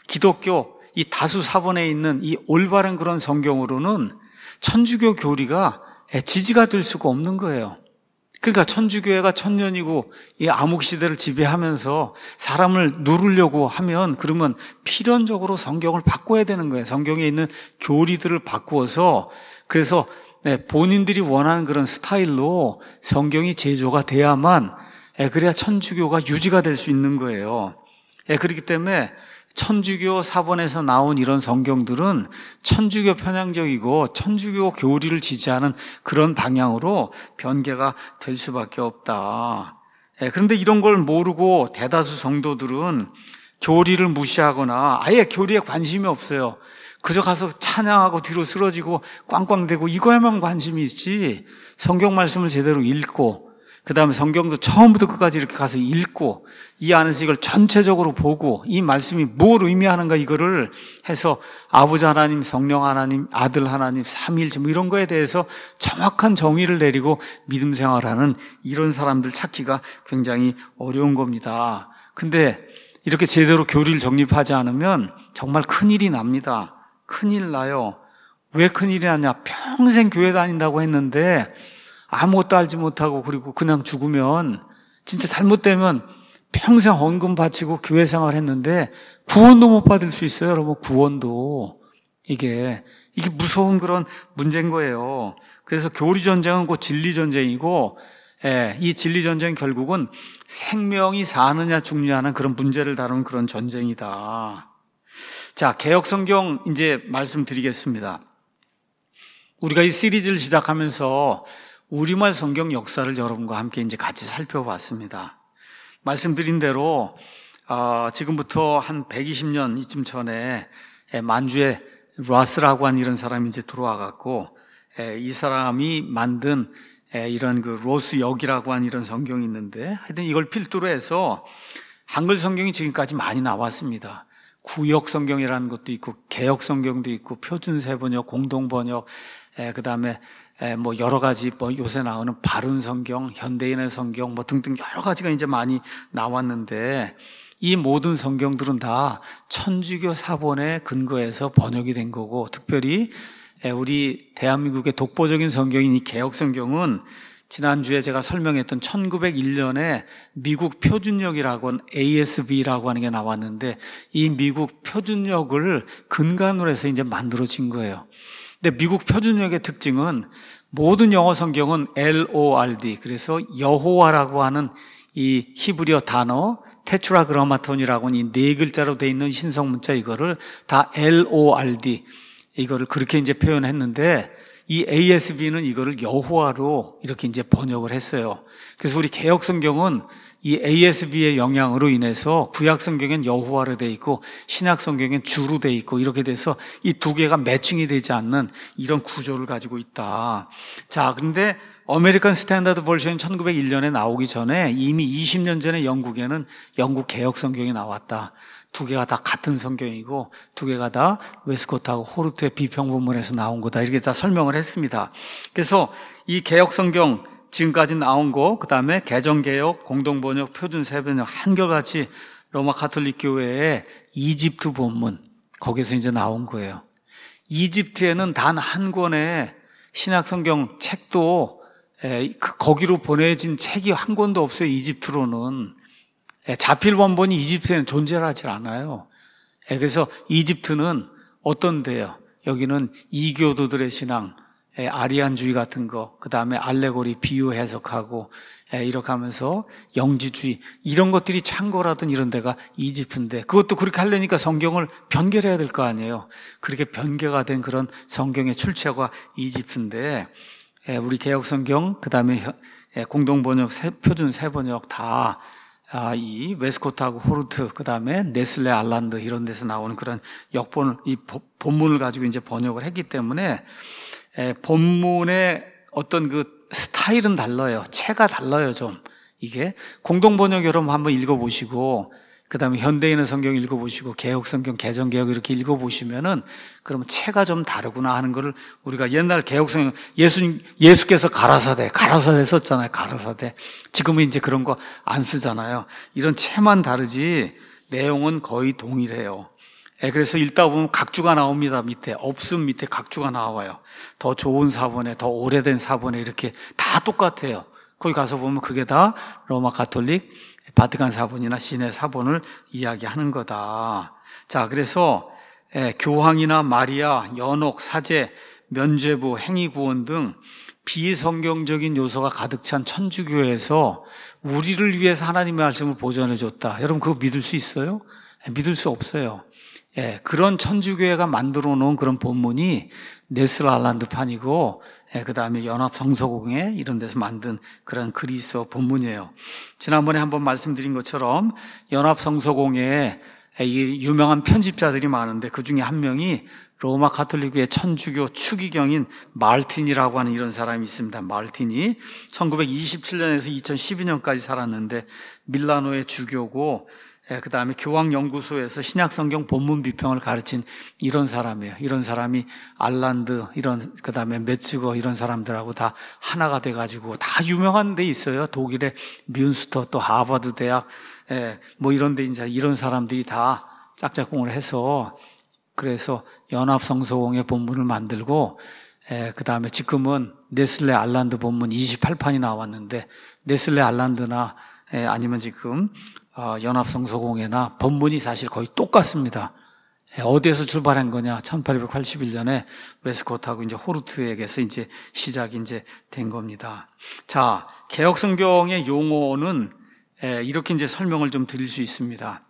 기독교 이 다수 사본에 있는 이 올바른 그런 성경으로는 천주교 교리가 지지가 될 수가 없는 거예요. 그러니까 천주교회가 천년이고 이 암흑시대를 지배하면서 사람을 누르려고 하면 그러면 필연적으로 성경을 바꿔야 되는 거예요. 성경에 있는 교리들을 바꾸어서 그래서 본인들이 원하는 그런 스타일로 성경이 제조가 돼야만 그래야 천주교가 유지가 될 수 있는 거예요. 그렇기 때문에 천주교 사본에서 나온 이런 성경들은 천주교 편향적이고 천주교 교리를 지지하는 그런 방향으로 변개가 될 수밖에 없다. 그런데 이런 걸 모르고 대다수 성도들은 교리를 무시하거나 아예 교리에 관심이 없어요. 그저 가서 찬양하고 뒤로 쓰러지고 꽝꽝대고 이거에만 관심이 있지 성경 말씀을 제대로 읽고 그 다음에 성경도 처음부터 끝까지 이렇게 가서 읽고 이 안에서 이걸 전체적으로 보고 이 말씀이 뭘 의미하는가 이거를 해서 아버지 하나님, 성령 하나님, 아들 하나님, 삼위일체 뭐 이런 거에 대해서 정확한 정의를 내리고 믿음 생활하는 이런 사람들 찾기가 굉장히 어려운 겁니다. 근데 이렇게 제대로 교리를 정립하지 않으면 정말 큰일이 납니다. 큰일 나요. 왜 큰일이 나냐? 평생 교회 다닌다고 했는데 아무것도 알지 못하고 그리고 그냥 죽으면 진짜 잘못되면 평생 헌금 바치고 교회 생활했는데 구원도 못 받을 수 있어요. 여러분 구원도 이게 무서운 그런 문제인 거예요. 그래서 교리 전쟁은 곧 진리 전쟁이고 이 진리 전쟁 결국은 생명이 사느냐 죽느냐는 그런 문제를 다루는 그런 전쟁이다. 자, 개역 성경 이제 말씀드리겠습니다. 우리가 이 시리즈를 시작하면서 우리말 성경 역사를 여러분과 함께 이제 같이 살펴봤습니다. 말씀드린 대로 지금부터 한 120년 이쯤 전에 만주에 라스라고 하는 이런 사람이 이제 들어와 갖고 이 사람이 만든 이런 그 로스역이라고 하는 이런 성경이 있는데 하여튼 이걸 필두로 해서 한글 성경이 지금까지 많이 나왔습니다. 구역 성경이라는 것도 있고 개역 성경도 있고 표준 세번역, 공동 번역, 그다음에 뭐 여러 가지 뭐 요새 나오는 바른 성경, 현대인의 성경 뭐 등등 여러 가지가 이제 많이 나왔는데 이 모든 성경들은 다 천주교 사본에 근거해서 번역이 된 거고 특별히 우리 대한민국의 독보적인 성경인 이 개역 성경은 지난주에 제가 설명했던 1901년에 미국 표준역이라고 하는 ASB라고 하는 게 나왔는데 이 미국 표준역을 근간으로 해서 이제 만들어진 거예요. 근데 미국 표준역의 특징은 모든 영어 성경은 LORD, 그래서 여호와라고 하는 이 히브리어 단어, 테트라그라마톤이라고 하는 이 네 글자로 되어 있는 신성문자 이거를 다 LORD, 이거를 그렇게 이제 표현했는데 이 ASB는 이거를 여호와로 이렇게 이제 번역을 했어요. 그래서 우리 개역 성경은 이 ASB의 영향으로 인해서 구약 성경엔 여호와로 돼 있고 신약 성경엔 주로 돼 있고 이렇게 돼서 이 두 개가 매칭이 되지 않는 이런 구조를 가지고 있다. 자, 그런데 아메리칸 스탠다드 버전이 1901년에 나오기 전에 이미 20년 전에 영국에는 영국 개역 성경이 나왔다. 두 개가 다 같은 성경이고 두 개가 다 웨스코트하고 호르트의 비평본문에서 나온 거다. 이렇게 다 설명을 했습니다. 그래서 이 개역 성경 지금까지 나온 거, 그 다음에 개정개역, 공동번역, 표준세번역 한결같이 로마 가톨릭 교회의 이집트 본문 거기서 이제 나온 거예요. 이집트에는 단 한 권의 신약성경 책도 거기로 보내진 책이 한 권도 없어요. 이집트로는 자필 원본이 이집트에는 존재하지 않아요. 그래서 이집트는 어떤 데요? 여기는 이교도들의 신앙, 아리안주의 같은 거, 그 다음에 알레고리 비유 해석하고 이렇게 하면서 영지주의 이런 것들이 창고라든 이런 데가 이집트인데 그것도 그렇게 하려니까 성경을 변개해야 될 거 아니에요. 그렇게 변개가 된 그런 성경의 출처가 이집트인데 우리 개역 성경, 그 다음에 공동번역, 표준 세번역 다 이 웨스코트하고 호르트, 그 다음에 네슬레 알란드 이런 데서 나오는 그런 역본을, 이 본문을 가지고 이제 번역을 했기 때문에 본문의 어떤 그 스타일은 달라요. 체가 달라요, 좀. 이게 공동번역 여러분 한번 읽어보시고, 그 다음에 현대인의 성경 읽어보시고, 개역 성경, 개정개역 이렇게 읽어보시면은, 그러면 체가 좀 다르구나 하는 거를 우리가 옛날 개역 성경, 예수께서 가라사대 썼잖아요. 가라사대. 지금은 이제 그런 거 안 쓰잖아요. 이런 체만 다르지, 내용은 거의 동일해요. 그래서 읽다 보면 각주가 나옵니다. 밑에 없음 밑에 각주가 나와요. 더 좋은 사본에, 더 오래된 사본에 이렇게 다 똑같아요. 거기 가서 보면 그게 다 로마 가톨릭 바티칸 사본이나 시내 사본을 이야기하는 거다. 자, 그래서 교황이나 마리아, 연옥, 사제, 면죄부, 행위구원 등 비성경적인 요소가 가득 찬 천주교에서 우리를 위해서 하나님의 말씀을 보존해 줬다. 여러분 그거 믿을 수 있어요? 믿을 수 없어요. 그런 천주교회가 만들어 놓은 그런 본문이 네슬 알란드판이고, 그 다음에 연합성서공회 이런 데서 만든 그런 그리스어 본문이에요. 지난번에 한번 말씀드린 것처럼 연합성서공회에 이 유명한 편집자들이 많은데 그 중에 한 명이 로마 가톨릭교회 천주교 추기경인 말틴이라고 하는 이런 사람이 있습니다. 말틴이 1927년에서 2012년까지 살았는데 밀라노의 주교고, 그 다음에 교황연구소에서 신약성경 본문 비평을 가르친 이런 사람이에요. 이런 사람이 알란드, 그 다음에 메츠거 이런 사람들하고 다 하나가 돼가지고 다 유명한 데 있어요. 독일의 뮌스터, 또 하버드 대학, 뭐 이런 데 이제 이런 사람들이 다 짝짝꿍을 해서 그래서 연합성서공회 본문을 만들고, 그 다음에 지금은 네슬레 알란드 본문 28판이 나왔는데, 네슬레 알란드나 아니면 지금 연합성서공회나 본문이 사실 거의 똑같습니다. 어디에서 출발한 거냐? 1881년에 웨스코트하고 이제 호르트에게서 이제 시작이 이제 된 겁니다. 자, 개혁성경의 용어는 이렇게 이제 설명을 좀 드릴 수 있습니다.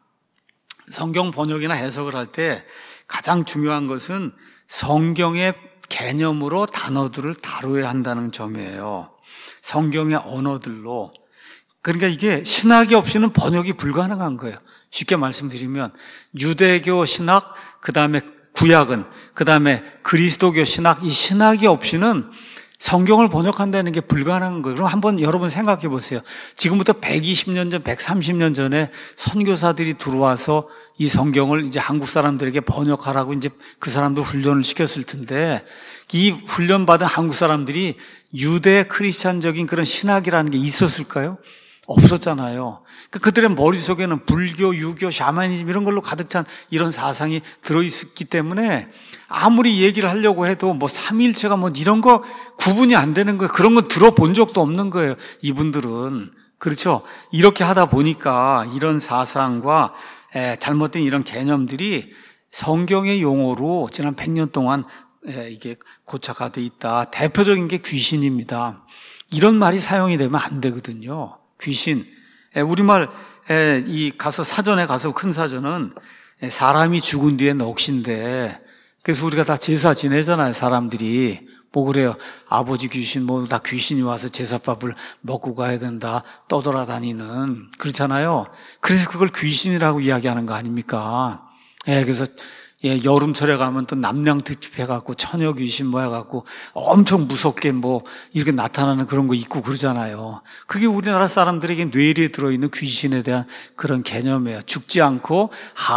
성경 번역이나 해석을 할 때 가장 중요한 것은 성경의 개념으로 단어들을 다루어야 한다는 점이에요. 성경의 언어들로. 그러니까 이게 신학이 없이는 번역이 불가능한 거예요. 쉽게 말씀드리면 유대교 신학, 그 다음에 구약은, 그 다음에 그리스도교 신학, 이 신학이 없이는 성경을 번역한다는 게 불가능한 거예요. 그럼 한번 여러분 생각해 보세요. 지금부터 120년 전, 130년 전에 선교사들이 들어와서 이 성경을 이제 한국 사람들에게 번역하라고 이제 그 사람들 훈련을 시켰을 텐데, 이 훈련받은 한국 사람들이 유대 크리스찬적인 그런 신학이라는 게 있었을까요? 없었잖아요. 그들의 머릿속에는 불교, 유교, 샤머니즘 이런 걸로 가득 찬 이런 사상이 들어있기 때문에 아무리 얘기를 하려고 해도 뭐 삼위일체가 뭐 이런 거 구분이 안 되는 거예요. 그런 거 들어본 적도 없는 거예요. 이분들은. 그렇죠? 이렇게 하다 보니까 이런 사상과 잘못된 이런 개념들이 성경의 용어로 지난 100년 동안 이게 고착화 돼 있다. 대표적인 게 귀신입니다. 이런 말이 사용이 되면 안 되거든요. 귀신. 우리말 이 가서 사전에 가서 큰 사전은 사람이 죽은 뒤에 넋인데, 그래서 우리가 다 제사 지내잖아요. 사람들이 뭐 그래요. 아버지 귀신 뭐 다 귀신이 와서 제사밥을 먹고 가야 된다. 떠돌아다니는 그렇잖아요. 그래서 그걸 귀신이라고 이야기하는 거 아닙니까? 그래서 여름철에 가면 또 남양 특집 해갖고 처녀 귀신 뭐 해갖고 엄청 무섭게 뭐 이렇게 나타나는 그런 거 있고 그러잖아요. 그게 우리나라 사람들에게 뇌리에 들어있는 귀신에 대한 그런 개념이에요. 죽지 않고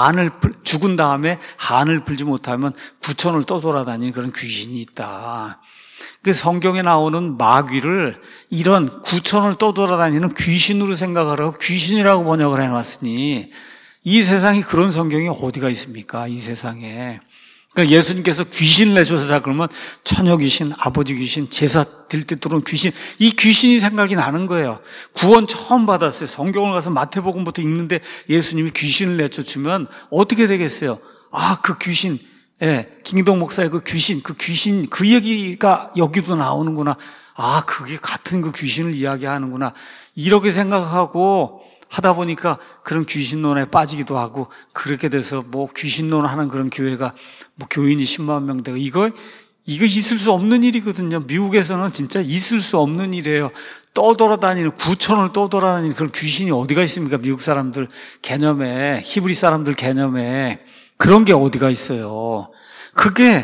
죽은 다음에 한을 풀지 못하면 구천을 떠돌아다니는 그런 귀신이 있다. 그 성경에 나오는 마귀를 이런 구천을 떠돌아다니는 귀신으로 생각을 하고 귀신이라고 번역을 해놨으니, 이 세상에 그런 성경이 어디가 있습니까? 이 세상에. 그러니까 예수님께서 귀신을 내셔서 그러면 처녀 귀신, 아버지 귀신, 제사 드릴 때 들어온 귀신, 이 귀신이 생각이 나는 거예요. 구원 처음 받았어요. 성경을 가서 마태복음부터 읽는데 예수님이 귀신을 내쫓으면 어떻게 되겠어요? 그 귀신, 김기동 목사의 그 귀신, 그 얘기가 여기도 나오는구나. 그게 같은 그 귀신을 이야기하는구나. 이렇게 생각하고 하다 보니까 그런 귀신론에 빠지기도 하고, 그렇게 돼서 뭐 귀신론 하는 그런 교회가 뭐 교인이 10만 명 되고, 이거 있을 수 없는 일이거든요. 미국에서는 진짜 있을 수 없는 일이에요. 떠돌아다니는, 구천을 떠돌아다니는 그런 귀신이 어디가 있습니까? 미국 사람들 개념에, 히브리 사람들 개념에 그런 게 어디가 있어요. 그게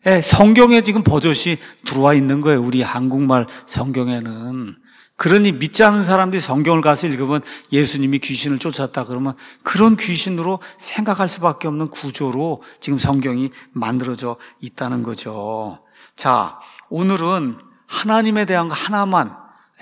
성경에 지금 버젓이 들어와 있는 거예요. 우리 한국말 성경에는. 그러니 믿지 않는 사람들이 성경을 가서 읽으면 예수님이 귀신을 쫓았다 그러면 그런 귀신으로 생각할 수밖에 없는 구조로 지금 성경이 만들어져 있다는 거죠. 자, 오늘은 하나님에 대한 거 하나만,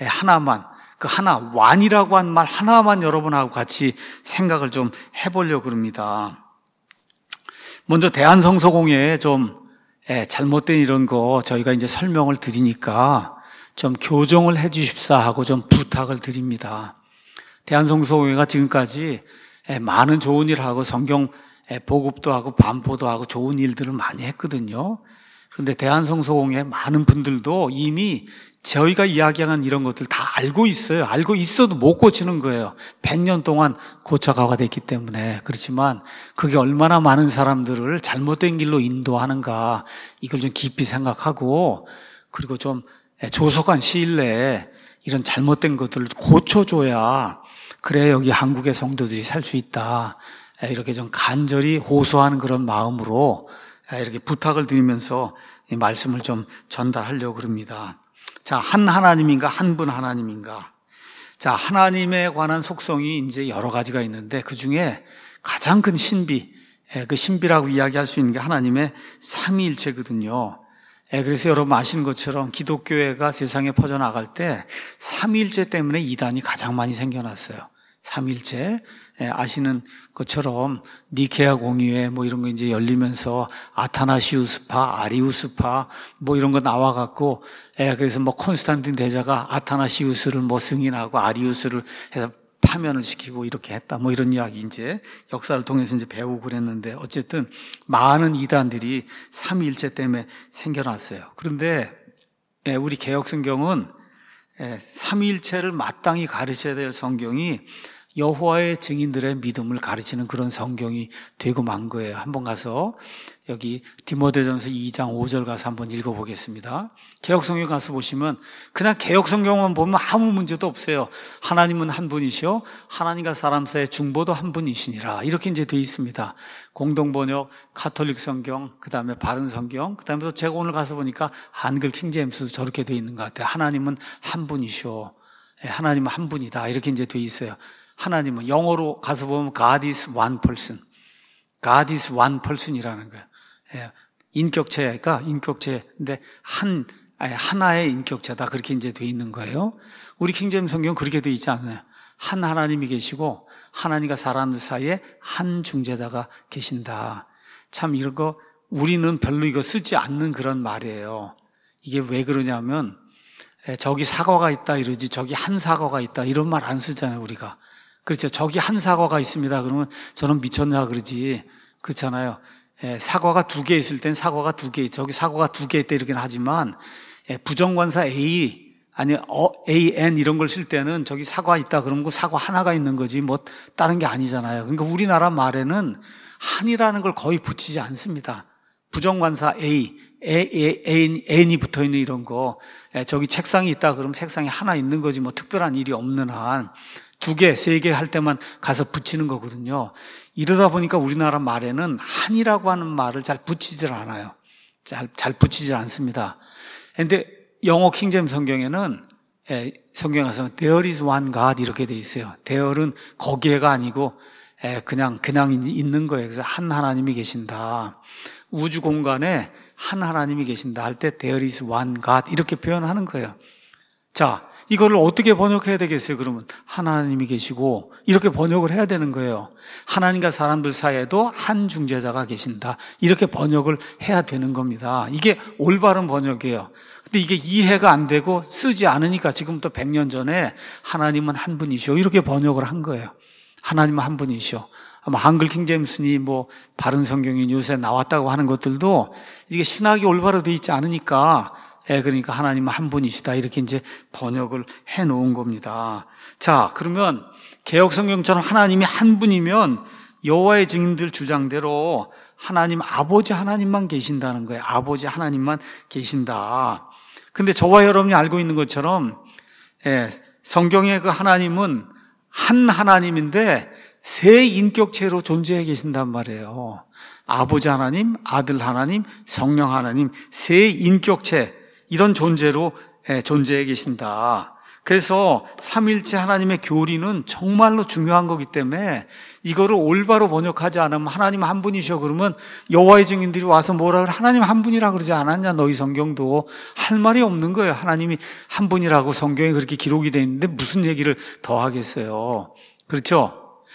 그 하나, 완이라고 한 말 하나만 여러분하고 같이 생각을 좀 해보려고 합니다. 먼저 대한성서공회에 좀 잘못된 이런 거 저희가 이제 설명을 드리니까 좀 교정을 해 주십사 하고 좀 부탁을 드립니다. 대한성서공회가 지금까지 많은 좋은 일을 하고 성경 보급도 하고 반포도 하고 좋은 일들을 많이 했거든요. 그런데 대한성서공회 많은 분들도 이미 저희가 이야기한 이런 것들 다 알고 있어요. 알고 있어도 못 고치는 거예요. 100년 동안 고쳐가가 됐기 때문에. 그렇지만 그게 얼마나 많은 사람들을 잘못된 길로 인도하는가, 이걸 좀 깊이 생각하고, 그리고 좀 조속한 시일 내에 이런 잘못된 것들을 고쳐줘야 그래 여기 한국의 성도들이 살 수 있다, 이렇게 좀 간절히 호소하는 그런 마음으로 이렇게 부탁을 드리면서 이 말씀을 좀 전달하려고 그럽니다. 자, 한 하나님인가, 한 분 하나님인가. 자, 하나님에 관한 속성이 이제 여러 가지가 있는데 그 중에 가장 큰 신비, 그 신비라고 이야기할 수 있는 게 하나님의 삼위일체거든요. 그래서 여러분 아시는 것처럼 기독교회가 세상에 퍼져나갈 때 삼위일체 때문에 이단이 가장 많이 생겨났어요. 삼위일체. 아시는 것처럼 니케아 공의회 뭐 이런 거 이제 열리면서 아타나시우스파, 아리우스파 뭐 이런 거 나와갖고, 그래서 뭐 콘스탄틴 대자가 아타나시우스를 뭐 승인하고 아리우스를 해서 파면을 시키고 이렇게 했다, 뭐 이런 이야기 이제 역사를 통해서 이제 배우고 그랬는데, 어쨌든 많은 이단들이 삼위일체 때문에 생겨났어요. 그런데 우리 개혁성경은 삼위일체를 마땅히 가르쳐야 될 성경이 여호와의 증인들의 믿음을 가르치는 그런 성경이 되고 만 거예요. 한번 가서 여기 디모데전서 2장 5절 가서 한번 읽어보겠습니다. 개혁성경 가서 보시면 그냥 개혁성경만 보면 아무 문제도 없어요. 하나님은 한 분이시오, 하나님과 사람 사이의 중보도 한 분이시니라, 이렇게 이제 되어 있습니다. 공동번역, 가톨릭 성경, 그 다음에 바른 성경, 그 다음에 또 제가 오늘 가서 보니까 한글 킹제임스도 저렇게 되어 있는 것 같아요. 하나님은 한 분이시오, 하나님은 한 분이다, 이렇게 이제 되어 있어요. 하나님은 영어로 가서 보면 God is one person. God is one person이라는 거예요. 인격체가 인격체인데 하나의 인격체다, 그렇게 이제 돼 있는 거예요. 우리 킹제임스 성경은 그렇게 돼 있지 않아요. 한 하나님이 계시고 하나님과 사람들 사이에 한 중재자가 계신다. 참 이런 거 우리는 별로 이거 쓰지 않는 그런 말이에요. 이게 왜 그러냐면 저기 사과가 있다 이러지 저기 한 사과가 있다 이런 말 안 쓰잖아요, 우리가. 그렇죠. 저기 한 사과가 있습니다 그러면 저는 미쳤냐 그러지. 그렇잖아요. 사과가 2개 있을 땐 사과가 2개, 저기 사과가 2개 있다 이렇게는 하지만 부정관사 A, 아니 AN 이런 걸 쓸 때는 저기 사과 있다 그러면 그 사과 하나가 있는 거지 뭐 다른 게 아니잖아요. 그러니까 우리나라 말에는 한이라는 걸 거의 붙이지 않습니다. 부정관사 N이 붙어 있는 이런 거, 저기 책상이 있다 그러면 책상이 하나 있는 거지 뭐 특별한 일이 없는 한 2개, 3개 할 때만 가서 붙이는 거거든요. 이러다 보니까 우리나라 말에는 한이라고 하는 말을 잘 붙이질 않아요. 잘 붙이질 않습니다. 그런데 영어 킹제임스 성경에는 성경에 가서 There is one God 이렇게 돼 있어요. There는 거기에가 아니고 그냥 있는 거예요. 그래서 한 하나님이 계신다. 우주 공간에 한 하나님이 계신다 할 때 There is one God 이렇게 표현하는 거예요. 자, 이거를 어떻게 번역해야 되겠어요? 그러면 하나님이 계시고 이렇게 번역을 해야 되는 거예요. 하나님과 사람들 사이에도 한 중재자가 계신다, 이렇게 번역을 해야 되는 겁니다. 이게 올바른 번역이에요. 근데 이게 이해가 안 되고 쓰지 않으니까 지금부터 100년 전에 하나님은 한 분이시오 이렇게 번역을 한 거예요. 하나님은 한 분이시오. 아마 한글 킹제임스니 뭐 바른 성경이 요새 나왔다고 하는 것들도 이게 신학이 올바로 되어 있지 않으니까 그러니까 하나님은 한 분이시다 이렇게 이제 번역을 해 놓은 겁니다. 자, 그러면 개혁 성경처럼 하나님이 한 분이면 여호와의 증인들 주장대로 하나님 아버지 하나님만 계신다는 거예요. 아버지 하나님만 계신다. 근데 저와 여러분이 알고 있는 것처럼 성경의 그 하나님은 한 하나님인데 세 인격체로 존재해 계신단 말이에요. 아버지 하나님, 아들 하나님, 성령 하나님, 세 인격체, 이런 존재로 존재해 계신다. 그래서 삼일체 하나님의 교리는 정말로 중요한 거기 때문에 이거를 올바로 번역하지 않으면 하나님 한 분이셔 그러면 여호와의 증인들이 와서 뭐라 그래? 하나님 한 분이라 그러지 않았냐? 너희 성경도 할 말이 없는 거예요. 하나님이 한 분이라고 성경에 그렇게 기록이 돼 있는데 무슨 얘기를 더 하겠어요? 그렇죠?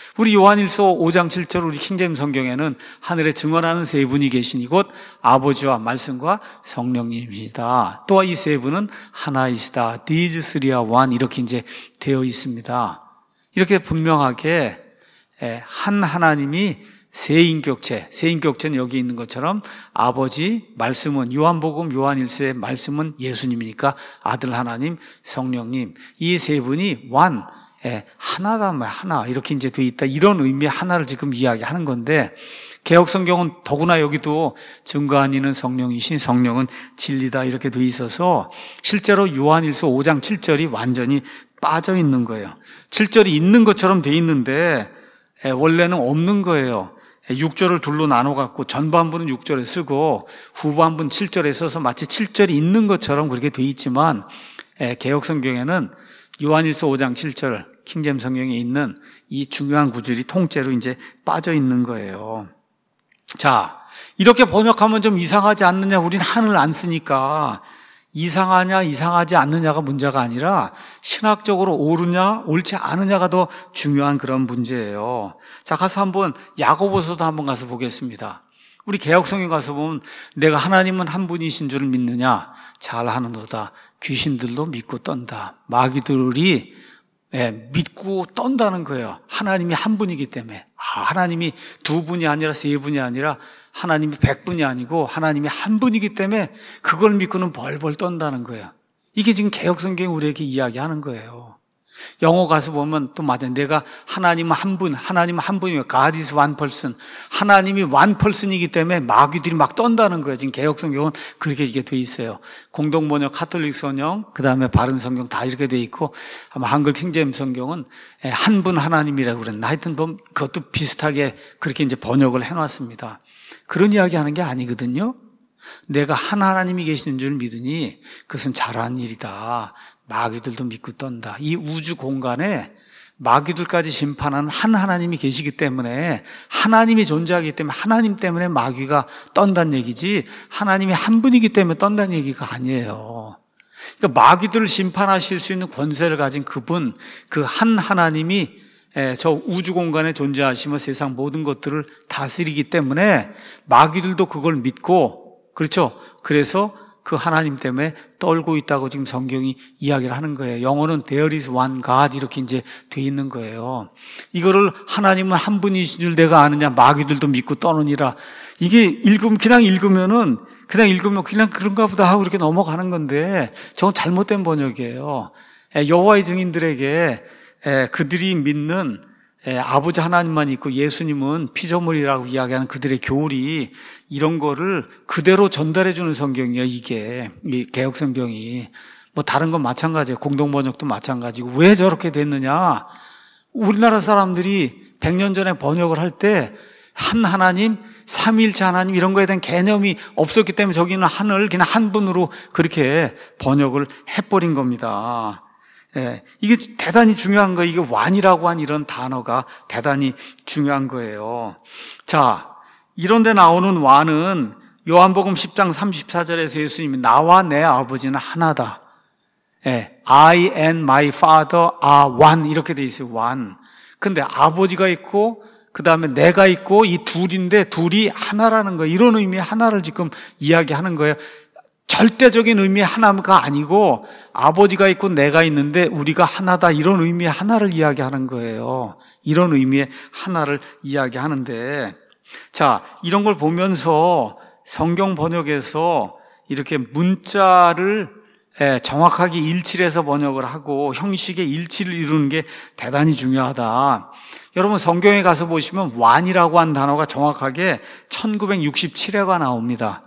우리 요한일서 5장 7절 우리 킹제임 성경에는 하늘에 증언하는 세 분이 계시니 곧 아버지와 말씀과 성령님이시다. 또한 이 세 분은 하나이시다. These three are one 이렇게 이제 되어 있습니다. 이렇게 분명하게 한 하나님이 세인격체, 세인격체는 여기 있는 것처럼 아버지, 말씀은 요한복음, 요한일서의 말씀은 예수님이니까 아들 하나님, 성령님 이 세 분이 one, 하나다, 하나 이렇게 이제 돼 있다 이런 의미의 하나를 지금 이야기하는 건데 개역성경은 더구나 여기도 증거한 이는 성령이신 성령은 진리다 이렇게 돼 있어서 실제로 요한일서 5장 7절이 완전히 빠져 있는 거예요. 7절이 있는 것처럼 돼 있는데 원래는 없는 거예요. 6절을 둘로 나눠갖고 전반부는 6절에 쓰고 후반부는 7절에 써서 마치 7절이 있는 것처럼 그렇게 돼 있지만 개역성경에는 요한일서 5장 7절 킹제임 성경에 있는 이 중요한 구절이 통째로 이제 빠져 있는 거예요. 자, 이렇게 번역하면 좀 이상하지 않느냐? 우린 한을 안 쓰니까 이상하냐 이상하지 않느냐가 문제가 아니라 신학적으로 옳으냐 옳지 않으냐가 더 중요한 그런 문제예요. 자, 가서 한번 야고보서도 한번 가서 보겠습니다. 우리 개역성경 가서 보면 내가 하나님은 한 분이신 줄을 믿느냐? 잘하는도다. 귀신들도 믿고 떤다. 마귀들이 믿고 떤다는 거예요. 하나님이 한 분이기 때문에. 하나님이 두 분이 아니라 세 분이 아니라 하나님이 100분이 아니고 하나님이 한 분이기 때문에 그걸 믿고는 벌벌 떤다는 거예요. 이게 지금 개역성경이 우리에게 이야기하는 거예요. 영어 가서 보면 또 맞아요. 내가 하나님은 한 분, 하나님은 한 분이에요. God is one person. 하나님이 one person이기 때문에 마귀들이 막 떤다는 거예요. 지금 개역성경은 그렇게 이게 돼 있어요. 공동번역 카톨릭 성경, 그 다음에 바른 성경 다 이렇게 돼 있고 아마 한글 킹제임 성경은 한 분 하나님이라고 그랬나. 하여튼 보면 그것도 비슷하게 그렇게 이제 번역을 해놨습니다. 그런 이야기 하는 게 아니거든요. 내가 한 하나님이 계시는 줄 믿으니 그것은 잘한 일이다. 마귀들도 믿고 떤다. 이 우주 공간에 마귀들까지 심판하는 한 하나님이 계시기 때문에 하나님이 존재하기 때문에 하나님 때문에 마귀가 떤다는 얘기지 하나님이 한 분이기 때문에 떤다는 얘기가 아니에요. 그러니까 마귀들을 심판하실 수 있는 권세를 가진 그분, 그 한 하나님이 저 우주 공간에 존재하시며 세상 모든 것들을 다스리기 때문에 마귀들도 그걸 믿고 그렇죠. 그래서 그 하나님 때문에 떨고 있다고 지금 성경이 이야기를 하는 거예요. 영어는 There is one God 이렇게 이제 돼 있는 거예요. 이거를 하나님은 한 분이신 줄 내가 아느냐 마귀들도 믿고 떠느니라. 이게 그냥 읽으면 그냥 그런가 보다 하고 이렇게 넘어가는 건데 저건 잘못된 번역이에요. 여호와의 증인들에게 그들이 믿는 아버지 하나님만 있고 예수님은 피조물이라고 이야기하는 그들의 교리 이런 거를 그대로 전달해 주는 성경이에요. 이게 이 개역 성경이 뭐 다른 건 마찬가지예요. 공동 번역도 마찬가지고 왜 저렇게 됐느냐? 우리나라 사람들이 100년 전에 번역을 할 때 한 하나님, 삼위일체 하나님 이런 거에 대한 개념이 없었기 때문에 저기는 한을 그냥 한 분으로 그렇게 번역을 해버린 겁니다. 이게 대단히 중요한 거예요. 이게 완이라고 한 이런 단어가 대단히 중요한 거예요. 자, 이런 데 나오는 완은 요한복음 10장 34절에서 예수님이 나와 내 아버지는 하나다. I and my father are one 이렇게 돼 있어요. one. 근데 아버지가 있고 그 다음에 내가 있고 이 둘인데 둘이 하나라는 거예요. 이런 의미의 하나를 지금 이야기하는 거예요. 절대적인 의미의 하나가 아니고 아버지가 있고 내가 있는데 우리가 하나다 이런 의미의 하나를 이야기하는 거예요. 이런 의미의 하나를 이야기하는데 자, 이런 걸 보면서 성경 번역에서 이렇게 문자를 정확하게 일치를 해서 번역을 하고 형식의 일치를 이루는 게 대단히 중요하다. 여러분 성경에 가서 보시면 완이라고 한 단어가 정확하게 1967회가 나옵니다.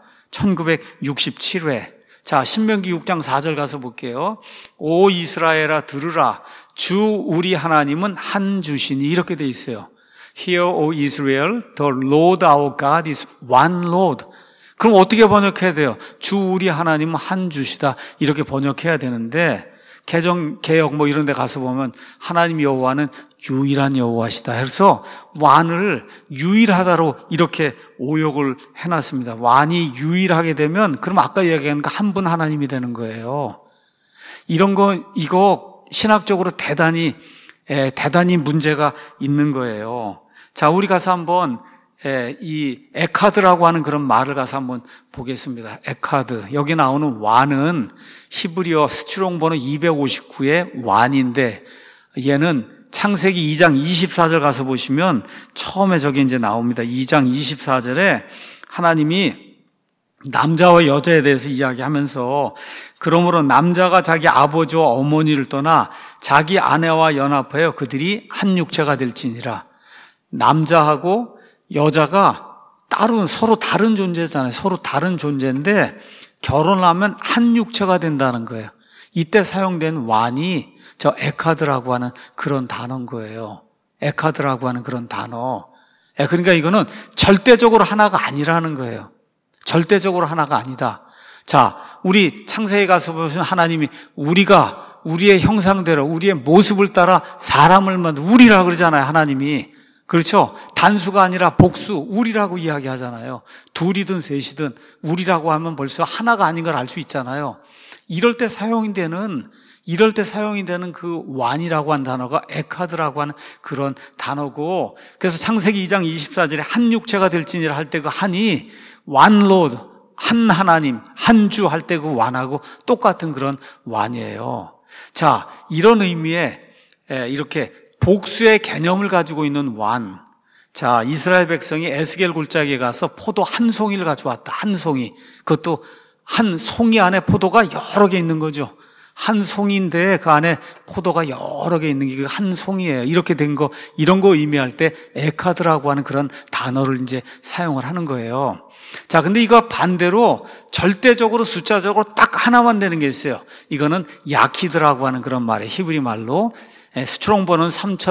1967회. 자, 신명기 6장 4절 가서 볼게요. 오 이스라엘아 들으라. 주 우리 하나님은 한 주시니 이렇게 돼 있어요. Hear, O Israel, the Lord our God is one Lord. 그럼 어떻게 번역해야 돼요? 주 우리 하나님은 한 주시다. 이렇게 번역해야 되는데 개역 뭐 이런 데 가서 보면 하나님 여호와는 유일한 여호와시다 해서 완을 유일하다로 이렇게 오역을 해놨습니다. 완이 유일하게 되면 그럼 아까 이야기한 거 한 분 하나님이 되는 거예요. 이런 거 이거 신학적으로 대단히 대단히 문제가 있는 거예요. 자, 우리 가서 한번 이 에카드라고 하는 그런 말을 가서 한번 보겠습니다. 에카드. 여기 나오는 완은 히브리어 스트롱 번호 259의 완인데, 얘는 창세기 2장 24절 가서 보시면 처음에 저기 이제 나옵니다. 2장 24절에 하나님이 남자와 여자에 대해서 이야기하면서, 그러므로 남자가 자기 아버지와 어머니를 떠나 자기 아내와 연합하여 그들이 한 육체가 될지니라. 남자하고 여자가 따로 서로 다른 존재잖아요. 서로 다른 존재인데 결혼하면 한 육체가 된다는 거예요. 이때 사용된 완이 저 에카드라고 하는 그런 단어인 거예요. 에카드라고 하는 그런 단어. 그러니까 이거는 절대적으로 하나가 아니라는 거예요. 절대적으로 하나가 아니다. 자, 우리 창세기에 가서 보시면 하나님이 우리가 우리의 형상대로 우리의 모습을 따라 사람을 만들, 우리라 그러잖아요. 하나님이. 그렇죠? 단수가 아니라 복수, 우리라고 이야기하잖아요. 둘이든 셋이든 우리라고 하면 벌써 하나가 아닌 걸 알 수 있잖아요. 이럴 때 사용이 되는 그 완이라고 하는 단어가 에카드라고 하는 그런 단어고, 그래서 창세기 2장 24절에 한 육체가 될지니라 할 때 그 한이 one Lord, 한 하나님, 한 주 할 때 그 완하고 똑같은 그런 완이에요. 자, 이런 의미에 이렇게 복수의 개념을 가지고 있는 완. 자, 이스라엘 백성이 에스겔 골짜기에 가서 포도 한 송이를 가져왔다. 한 송이. 그것도 한 송이 안에 포도가 여러 개 있는 거죠. 한 송이인데 그 안에 포도가 여러 개 있는 게 한 송이에요. 이렇게 된 거, 이런 거 의미할 때 에카드라고 하는 그런 단어를 이제 사용을 하는 거예요. 자, 근데 이거 반대로 절대적으로 숫자적으로 딱 하나만 되는 게 있어요. 이거는 야키드라고 하는 그런 말이에요. 히브리 말로. 스트롱 번호는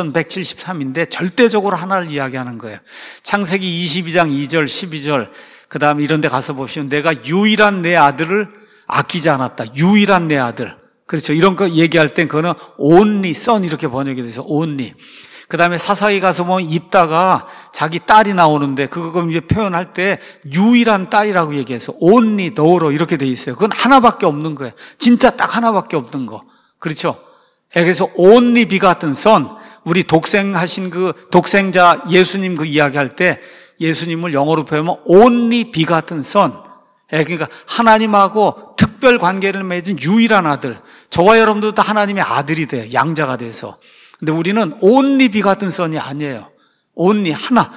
3173인데 절대적으로 하나를 이야기하는 거예요. 창세기 22장 2절, 12절, 그 다음에 이런 데 가서 보시면 내가 유일한 내 아들을 아끼지 않았다. 유일한 내 아들. 그렇죠. 이런 거 얘기할 땐 그거는 only son 이렇게 번역이 돼서 only. 그 다음에 사사기 가서 보면 입다가 자기 딸이 나오는데 그거 이제 표현할 때 유일한 딸이라고 얘기해서 only daughter 이렇게 돼 있어요. 그건 하나밖에 없는 거예요. 진짜 딱 하나밖에 없는 거. 그렇죠. 그래서 only begotten son, 우리 독생하신 그 독생자 예수님 그 이야기할 때 예수님을 영어로 표현하면 only begotten son. 그러니까 하나님하고 특별 관계를 맺은 유일한 아들. 저와 여러분도 다 하나님의 아들이 돼요. 양자가 돼서. 근데 우리는 only begotten son이 아니에요. only 하나.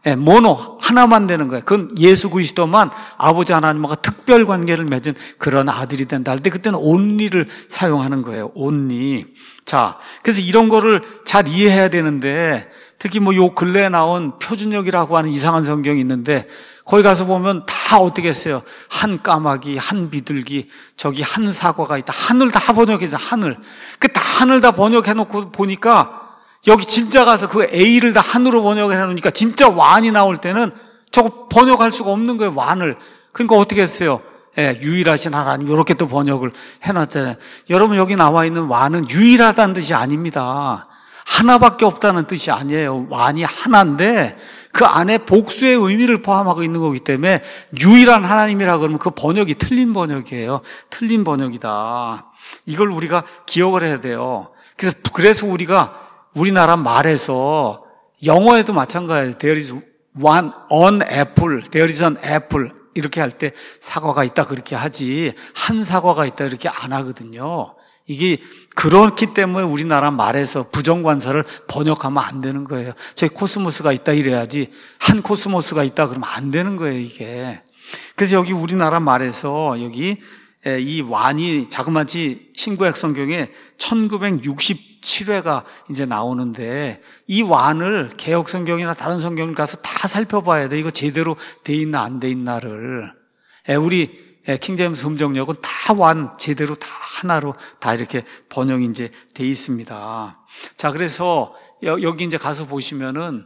모노 하나만 되는 거예요. 그건 예수 그리스도만 아버지 하나님과 특별 관계를 맺은 그런 아들이 된다 할 때 그때는 only를 사용하는 거예요. only. 자, 그래서 이런 거를 잘 이해해야 되는데 특히 뭐 요 근래에 나온 표준역이라고 하는 이상한 성경이 있는데 거기 가서 보면 다 어떻게 했어요? 한 까마귀, 한 비둘기, 저기 한 사과가 있다. 하늘 다 번역해서 하늘. 그 다 하늘 다 번역해놓고 보니까 여기 진짜 가서 그 A를 다 한으로 번역을 해놓으니까 진짜 완이 나올 때는 저거 번역할 수가 없는 거예요, 완을. 그러니까 어떻게 했어요? 유일하신 하나님, 이렇게 또 번역을 해놨잖아요. 여러분, 여기 나와 있는 완은 유일하다는 뜻이 아닙니다. 하나밖에 없다는 뜻이 아니에요. 완이 하나인데 그 안에 복수의 의미를 포함하고 있는 거기 때문에 유일한 하나님이라 그러면 그 번역이 틀린 번역이에요. 틀린 번역이다. 이걸 우리가 기억을 해야 돼요. 그래서 우리가 우리나라 말에서 영어에도 마찬가지예요. There is an apple, there is an apple 이렇게 할 때 사과가 있다 그렇게 하지 한 사과가 있다 이렇게 안 하거든요. 이게 그렇기 때문에 우리나라 말에서 부정관사를 번역하면 안 되는 거예요. 저기 코스모스가 있다 이래야지 한 코스모스가 있다 그러면 안 되는 거예요, 이게. 그래서 여기 우리나라 말에서 여기 이 완이 자그마치 신구약 성경에 1967회가 이제 나오는데 이 완을 개역 성경이나 다른 성경을 가서 다 살펴봐야 돼. 이거 제대로 돼 있나 안 돼 있나를. 우리 킹제임스 음정역은 다 완 제대로 다 하나로 다 이렇게 번역이 이제 돼 있습니다. 자, 그래서 여기 이제 가서 보시면은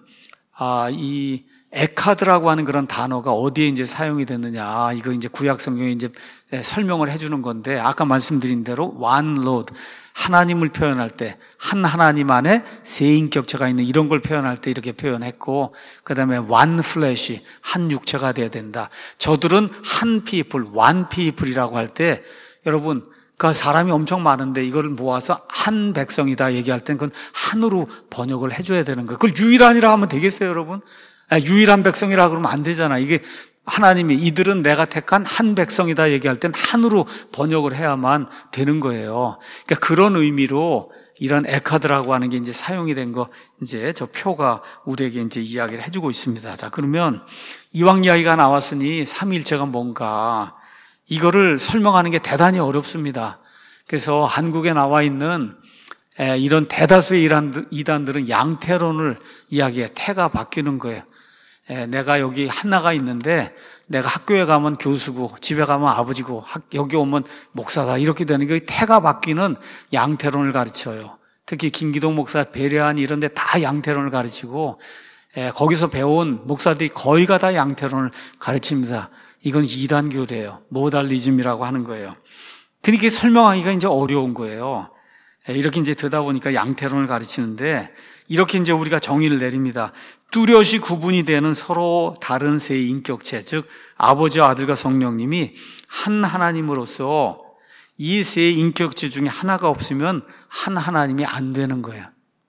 이 에카드라고 하는 그런 단어가 어디에 이제 사용이 됐느냐. 이거 이제 구약 성경에 이제 설명을 해주는 건데, 아까 말씀드린 대로 one Lord, 하나님을 표현할 때, 한 하나님 안에 세 인격체가 있는 이런 걸 표현할 때 이렇게 표현했고, 그 다음에 one flesh, 한 육체가 돼야 된다. 저들은 한 people, one people이라고 할 때, 여러분, 그러니까 사람이 엄청 많은데 이거를 모아서 한 백성이다 얘기할 땐 그건 한으로 번역을 해줘야 되는 거예요. 그걸 유일한이라 하면 되겠어요, 여러분? 유일한 백성이라 그러면 안 되잖아. 이게 하나님이 이들은 내가 택한 한 백성이다 얘기할 땐 한으로 번역을 해야만 되는 거예요. 그러니까 그런 의미로 이런 에카드라고 하는 게 이제 사용이 된 거, 이제 저 표가 우리에게 이제 이야기를 해주고 있습니다. 자, 그러면 이왕 이야기가 나왔으니 삼위일체가 뭔가, 이거를 설명하는 게 대단히 어렵습니다. 그래서 한국에 나와 있는 이런 대다수의 이단들은 양태론을 이야기해. 태가 바뀌는 거예요. 내가 여기 하나가 있는데 내가 학교에 가면 교수고 집에 가면 아버지고 여기 오면 목사다 이렇게 되는 게 태가 바뀌는 양태론을 가르쳐요. 특히 김기동 목사, 배려한 이런 데 다 양태론을 가르치고 거기서 배운 목사들이 거의가 다 양태론을 가르칩니다. 이건 이단교대예요. 모달리즘이라고 하는 거예요. 그러니까 설명하기가 이제 어려운 거예요. 이렇게 이제 듣다 보니까 양태론을 가르치는데 이렇게 이제 우리가 정의를 내립니다. 뚜렷이 구분이 되는 서로 다른 세 인격체, 즉 아버지와 아들과 성령님이 한 하나님으로서 이 세 인격체 중에 하나가 없으면 한 하나님이 안 되는 거예요.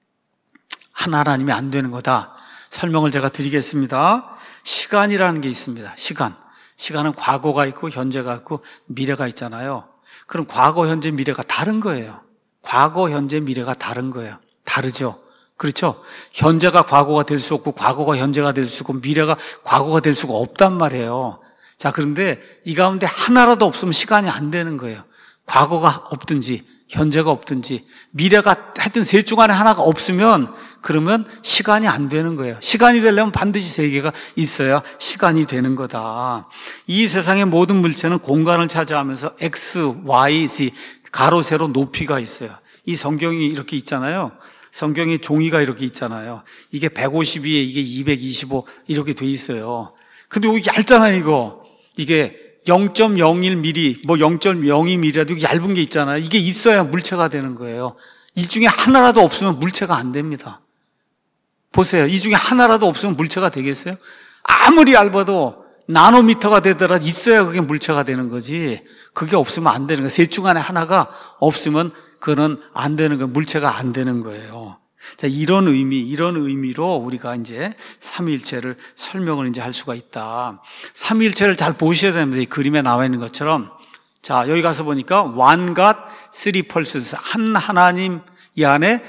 한 하나님이 안 되는 거다. 설명을 제가 드리겠습니다. 시간이라는 게 있습니다. 시간은 과거가 있고 현재가 있고 미래가 있잖아요. 그럼 과거, 현재, 미래가 다른 거예요. 과거, 현재, 미래가 다른 거예요. 다르죠. 그렇죠? 현재가 과거가 될 수 없고 과거가 현재가 될 수 없고 미래가 과거가 될 수가 없단 말이에요. 자, 그런데 이 가운데 하나라도 없으면 시간이 안 되는 거예요. 과거가 없든지 현재가 없든지 미래가 하여튼 셋 중 안에 하나가 없으면 그러면 시간이 안 되는 거예요. 시간이 되려면 반드시 세 개가 있어야 시간이 되는 거다. 이 세상의 모든 물체는 공간을 차지하면서 X, Y, Z 가로 세로 높이가 있어요. 이 성경이 이렇게 있잖아요. 성경의 종이가 이렇게 있잖아요. 이게 152에 이게 225 이렇게 돼 있어요. 근데 여기 얇잖아요, 이거. 이게 0.01mm, 뭐 0.02mm라도 이게 얇은 게 있잖아요. 이게 있어야 물체가 되는 거예요. 이 중에 하나라도 없으면 물체가 안 됩니다. 보세요. 이 중에 하나라도 없으면 물체가 되겠어요? 아무리 얇아도 나노미터가 되더라도 있어야 그게 물체가 되는 거지. 그게 없으면 안 되는 거예요. 셋 중 안에 하나가 없으면 그는 안 되는 거예요. 물체가 안 되는 거예요. 자, 이런 의미로 우리가 이제 삼위일체를 설명을 이제 할 수가 있다. 삼위일체를 잘 보셔야 됩니다. 이 그림에 나와 있는 것처럼. 자, 여기 가서 보니까 one God, three persons. 한 하나님 이 안에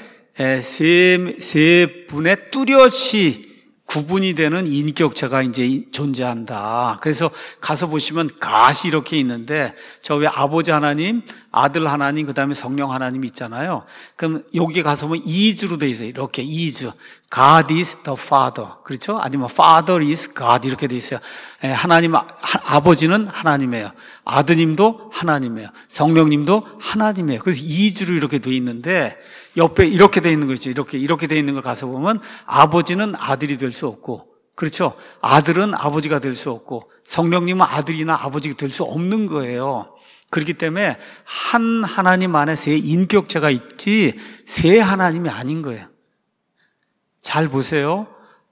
세 분의 뚜렷이 구분이 되는 인격체가 이제 존재한다. 그래서 가서 보시면 갓이 이렇게 있는데 저 위에 아버지 하나님, 아들 하나님, 그 다음에 성령 하나님 있잖아요. 그럼 여기 가서 보면 is로 돼 있어요. 이렇게 is. God is the Father. 그렇죠? 아니면 Father is God 이렇게 돼 있어요. 하나님, 아버지는 하나님이에요. 아드님도 하나님이에요. 성령님도 하나님이에요. 그래서 is로 이렇게 돼 있는데 옆에 이렇게 돼 있는 거 있죠. 이렇게 돼 있는 걸 가서 보면 아버지는 아들이 될 수 없고, 그렇죠? 아들은 아버지가 될 수 없고, 성령님은 아들이나 아버지가 될 수 없는 거예요. 그렇기 때문에 한 하나님 안에 세 인격체가 있지 세 하나님이 아닌 거예요. 잘 보세요.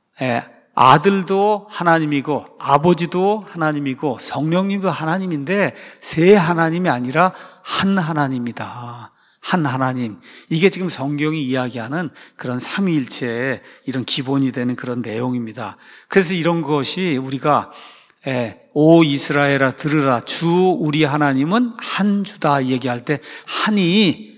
아들도 하나님이고 아버지도 하나님이고 성령님도 하나님인데 세 하나님이 아니라 한 하나님이다. 한 하나님. 이게 지금 성경이 이야기하는 그런 삼위일체의 이런 기본이 되는 그런 내용입니다. 그래서 이런 것이 우리가 오 이스라엘아 들으라 주 우리 하나님은 한 주다 얘기할 때 한이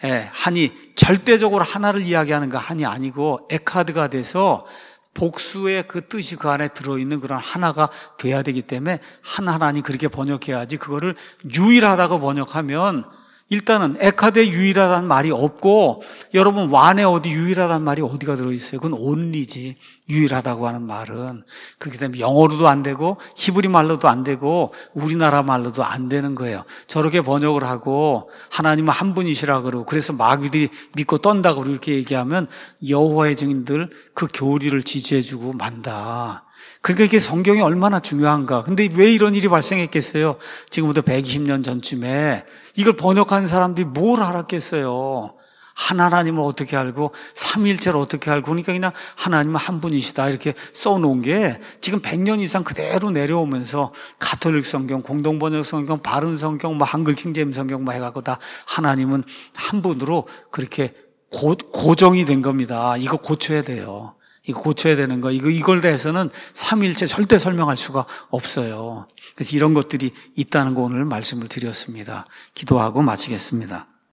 절대적으로 하나를 이야기하는 거 한이 아니고 에카드가 돼서 복수의 그 뜻이 그 안에 들어있는 그런 하나가 돼야 되기 때문에 한 하나님 그렇게 번역해야지 그거를 유일하다고 번역하면 일단은 에카드에 유일하다는 말이 없고 여러분 완에 어디 유일하다는 말이 어디가 들어있어요? 그건 only지. 유일하다고 하는 말은. 그렇기 때문에 영어로도 안 되고 히브리 말로도 안 되고 우리나라 말로도 안 되는 거예요. 저렇게 번역을 하고 하나님은 한 분이시라 그러고 그래서 마귀들이 믿고 떤다고 이렇게 얘기하면 여호와의 증인들 그 교리를 지지해주고 만다. 그러니까 이게 성경이 얼마나 중요한가. 근데 왜 이런 일이 발생했겠어요? 지금부터 120년 전쯤에 이걸 번역한 사람들이 뭘 알았겠어요? 하나님을 어떻게 알고 삼위일체를 어떻게 알고, 그러니까 그냥 하나님은 한 분이시다 이렇게 써놓은 게 지금 100년 이상 그대로 내려오면서 가톨릭 성경, 공동번역 성경, 바른 성경, 뭐 한글 킹제임 성경 뭐 해갖고 다 하나님은 한 분으로 그렇게 고정이 된 겁니다. 이거 고쳐야 돼요. 이거 고쳐야 되는 거. 이걸 대해서는 삼위일체 절대 설명할 수가 없어요. 그래서 이런 것들이 있다는 거 오늘 말씀을 드렸습니다. 기도하고 마치겠습니다.